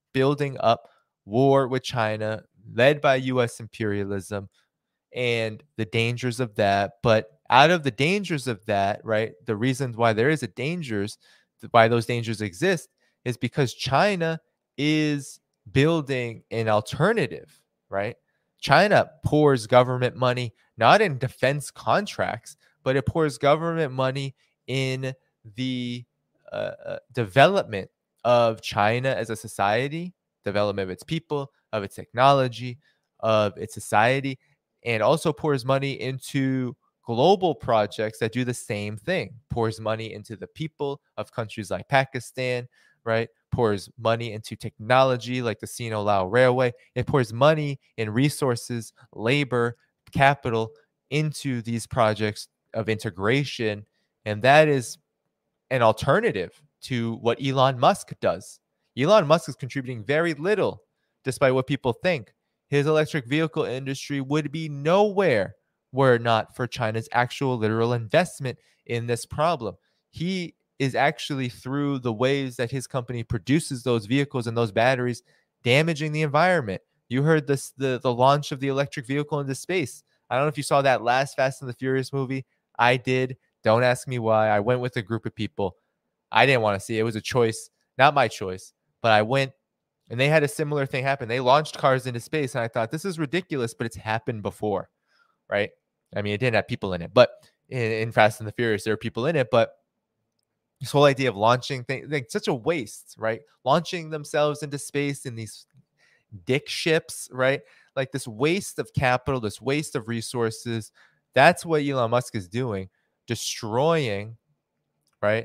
building up war with China, led by U S imperialism, and the dangers of that. But out of the dangers of that, right, the reasons why there is a dangers, why those dangers exist, is because China is building an alternative, right? China pours government money not in defense contracts, but it pours government money in the uh, uh, development of China as a society, development of its people, of its technology, of its society, and also pours money into global projects that do the same thing, pours money into the people of countries like Pakistan, right? Pours money into technology like the Sino Lao Railway. It pours money and resources, labor, capital into these projects of integration. And that is an alternative to what Elon Musk does. Elon Musk is contributing very little, despite what people think. His electric vehicle industry would be nowhere were it not for China's actual literal investment in this problem. He is actually, through the ways that his company produces those vehicles and those batteries, damaging the environment. You heard this, the, the launch of the electric vehicle into space. I don't know if you saw that last Fast and the Furious movie. I did. Don't ask me why. I went with a group of people. I didn't want to see it. It was a choice, not my choice, but I went, and they had a similar thing happen. They launched cars into space, and I thought, this is ridiculous, but it's happened before, right? I mean, it didn't have people in it, but in, in Fast and the Furious, there are people in it, but this whole idea of launching things, like, such a waste, right? Launching themselves into space in these dick ships, right? Like this waste of capital, this waste of resources. That's what Elon Musk is doing, destroying, right?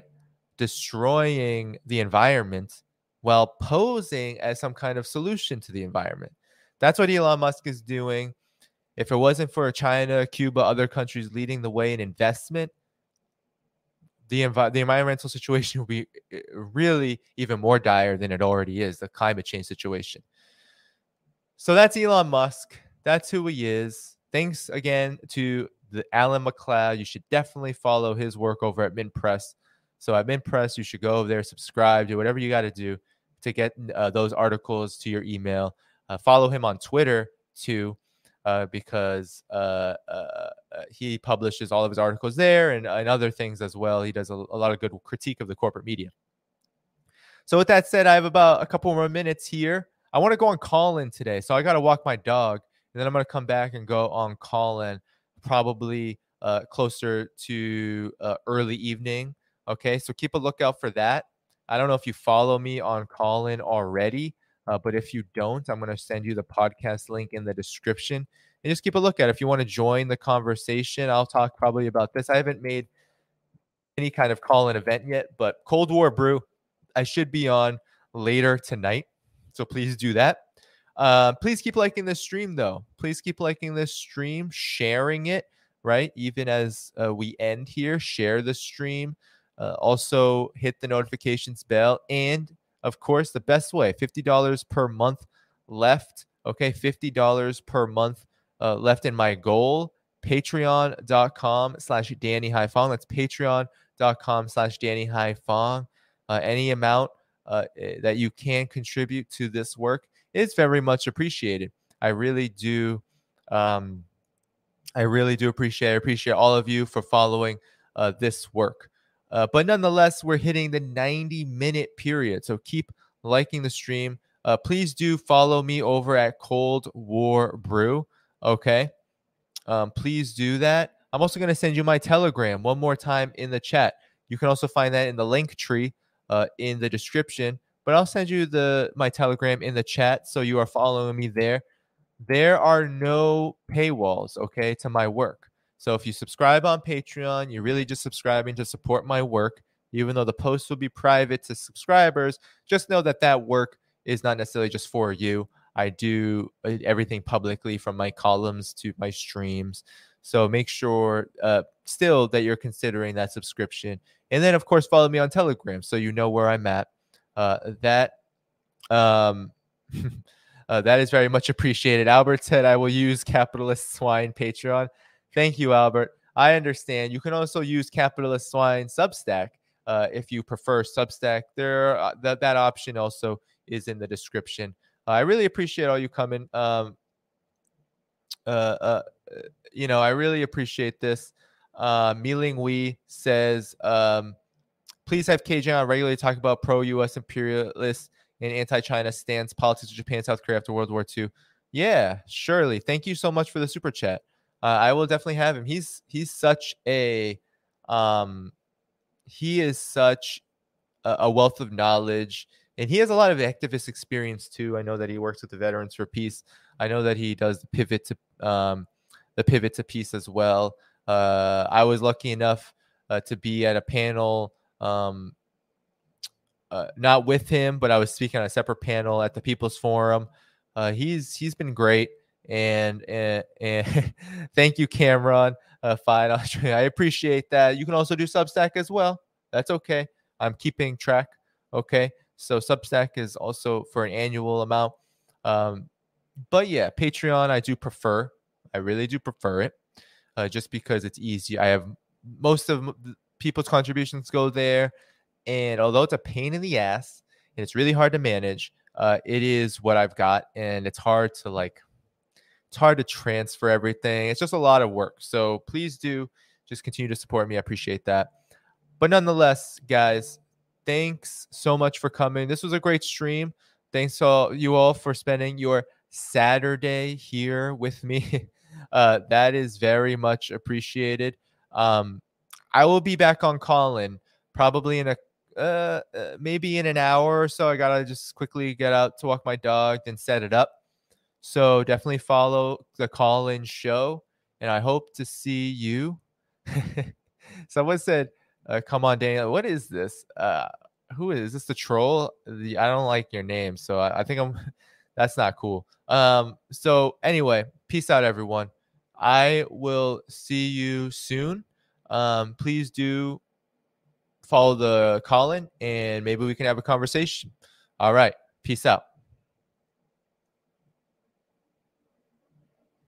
Destroying the environment while posing as some kind of solution to the environment. That's what Elon Musk is doing. If it wasn't for China, Cuba, other countries leading the way in investment, the, envi- the environmental situation will be really even more dire than it already is, the climate change situation. So that's Elon Musk. That's who he is. Thanks again to the Alan McLeod. You should definitely follow his work over at Mint Press. So at Mint Press, you should go over there, subscribe, do whatever you got to do to get uh, those articles to your email. Uh, follow him on Twitter too, uh, because uh, uh, he publishes all of his articles there, and, and other things as well. He does a, a lot of good critique of the corporate media. So with that said, I have about a couple more minutes here. I want to go on call-in today, so I got to walk my dog, and then I'm going to come back and go on call-in probably uh, closer to uh, early evening. Okay, so keep a lookout for that. I don't know if you follow me on Callin already, uh, but if you don't, I'm going to send you the podcast link in the description. And just keep a look at it. If you want to join the conversation, I'll talk probably about this. I haven't made any kind of call-in event yet, but Cold War Brew, I should be on later tonight. So please do that. Uh, please keep liking this stream, though. Please keep liking this stream, sharing it, right? Even as uh, we end here, share the stream. Uh, also, hit the notifications bell. And, of course, the best way, fifty dollars per month left. Okay, fifty dollars per month uh, left in my goal. Patreon.com slash Danny Haifong. That's patreon.com slash Danny Haifong. Uh, any amount uh, that you can contribute to this work is very much appreciated. I really do. Um, I really do appreciate. I appreciate all of you for following uh, this work. Uh, but nonetheless, we're hitting the ninety minute period. So keep liking the stream. Uh, please do follow me over at Cold War Brew. Okay. Um, please do that. I'm also going to send you my Telegram one more time in the chat. You can also find that in the link tree uh, in the description. But I'll send you the my Telegram in the chat, so you are following me there. There are no paywalls, okay, to my work. So if you subscribe on Patreon, you're really just subscribing to support my work. Even though the posts will be private to subscribers, just know that that work is not necessarily just for you. I do everything publicly, from my columns to my streams. So make sure uh, still that you're considering that subscription. And then, of course, follow me on Telegram so you know where I'm at. Uh, that um, uh, that is very much appreciated. Albert said, I will use Capitalist Swine Patreon. Thank you, Albert. I understand. You can also use Capitalist Swine Substack. Uh, if you prefer Substack, there uh, that that option also is in the description. Uh, I really appreciate all you coming. Um, uh, uh, you know, I really appreciate this. Uh, Miling Wee says, um, please have K J on regularly talk about pro-U S imperialist and anti-China stance, politics of Japan, South Korea after World War Two. Yeah, surely. Thank you so much for the super chat. Uh, I will definitely have him. He's he's such a um, he is such a, a wealth of knowledge, and he has a lot of activist experience too. I know that he works with the Veterans for Peace. I know that he does the pivot to um, the pivot to peace as well. Uh, I was lucky enough uh, to be at a panel, um, uh, not with him, but I was speaking on a separate panel at the People's Forum. Uh, he's he's been great, and and, and thank you, Cameron. Uh, fine, I appreciate that. You can also do Substack as well. That's okay. I'm keeping track. Okay, so Substack is also for an annual amount. Um, but yeah, Patreon I do prefer. I really do prefer it, uh, just because it's easy. I have most of people's contributions go there, and although it's a pain in the ass and it's really hard to manage, uh, it is what I've got, and it's hard to like. It's hard to transfer everything. It's just a lot of work. So please do just continue to support me. I appreciate that. But nonetheless, guys, thanks so much for coming. This was a great stream. Thanks to you all for spending your Saturday here with me. Uh, that is very much appreciated. Um, I will be back on Callin probably in a uh, uh, maybe in an hour or so. I gotta just quickly get out to walk my dog and set it up. So definitely follow the Callin show, and I hope to see you. Someone said, uh, "Come on, Daniel. What is this? Uh, who is, is this? The troll? The I don't like your name, so I, I think I'm. That's not cool. Um. So anyway, peace out, everyone. I will see you soon. Um. Please do follow the Callin, and maybe we can have a conversation. All right. Peace out.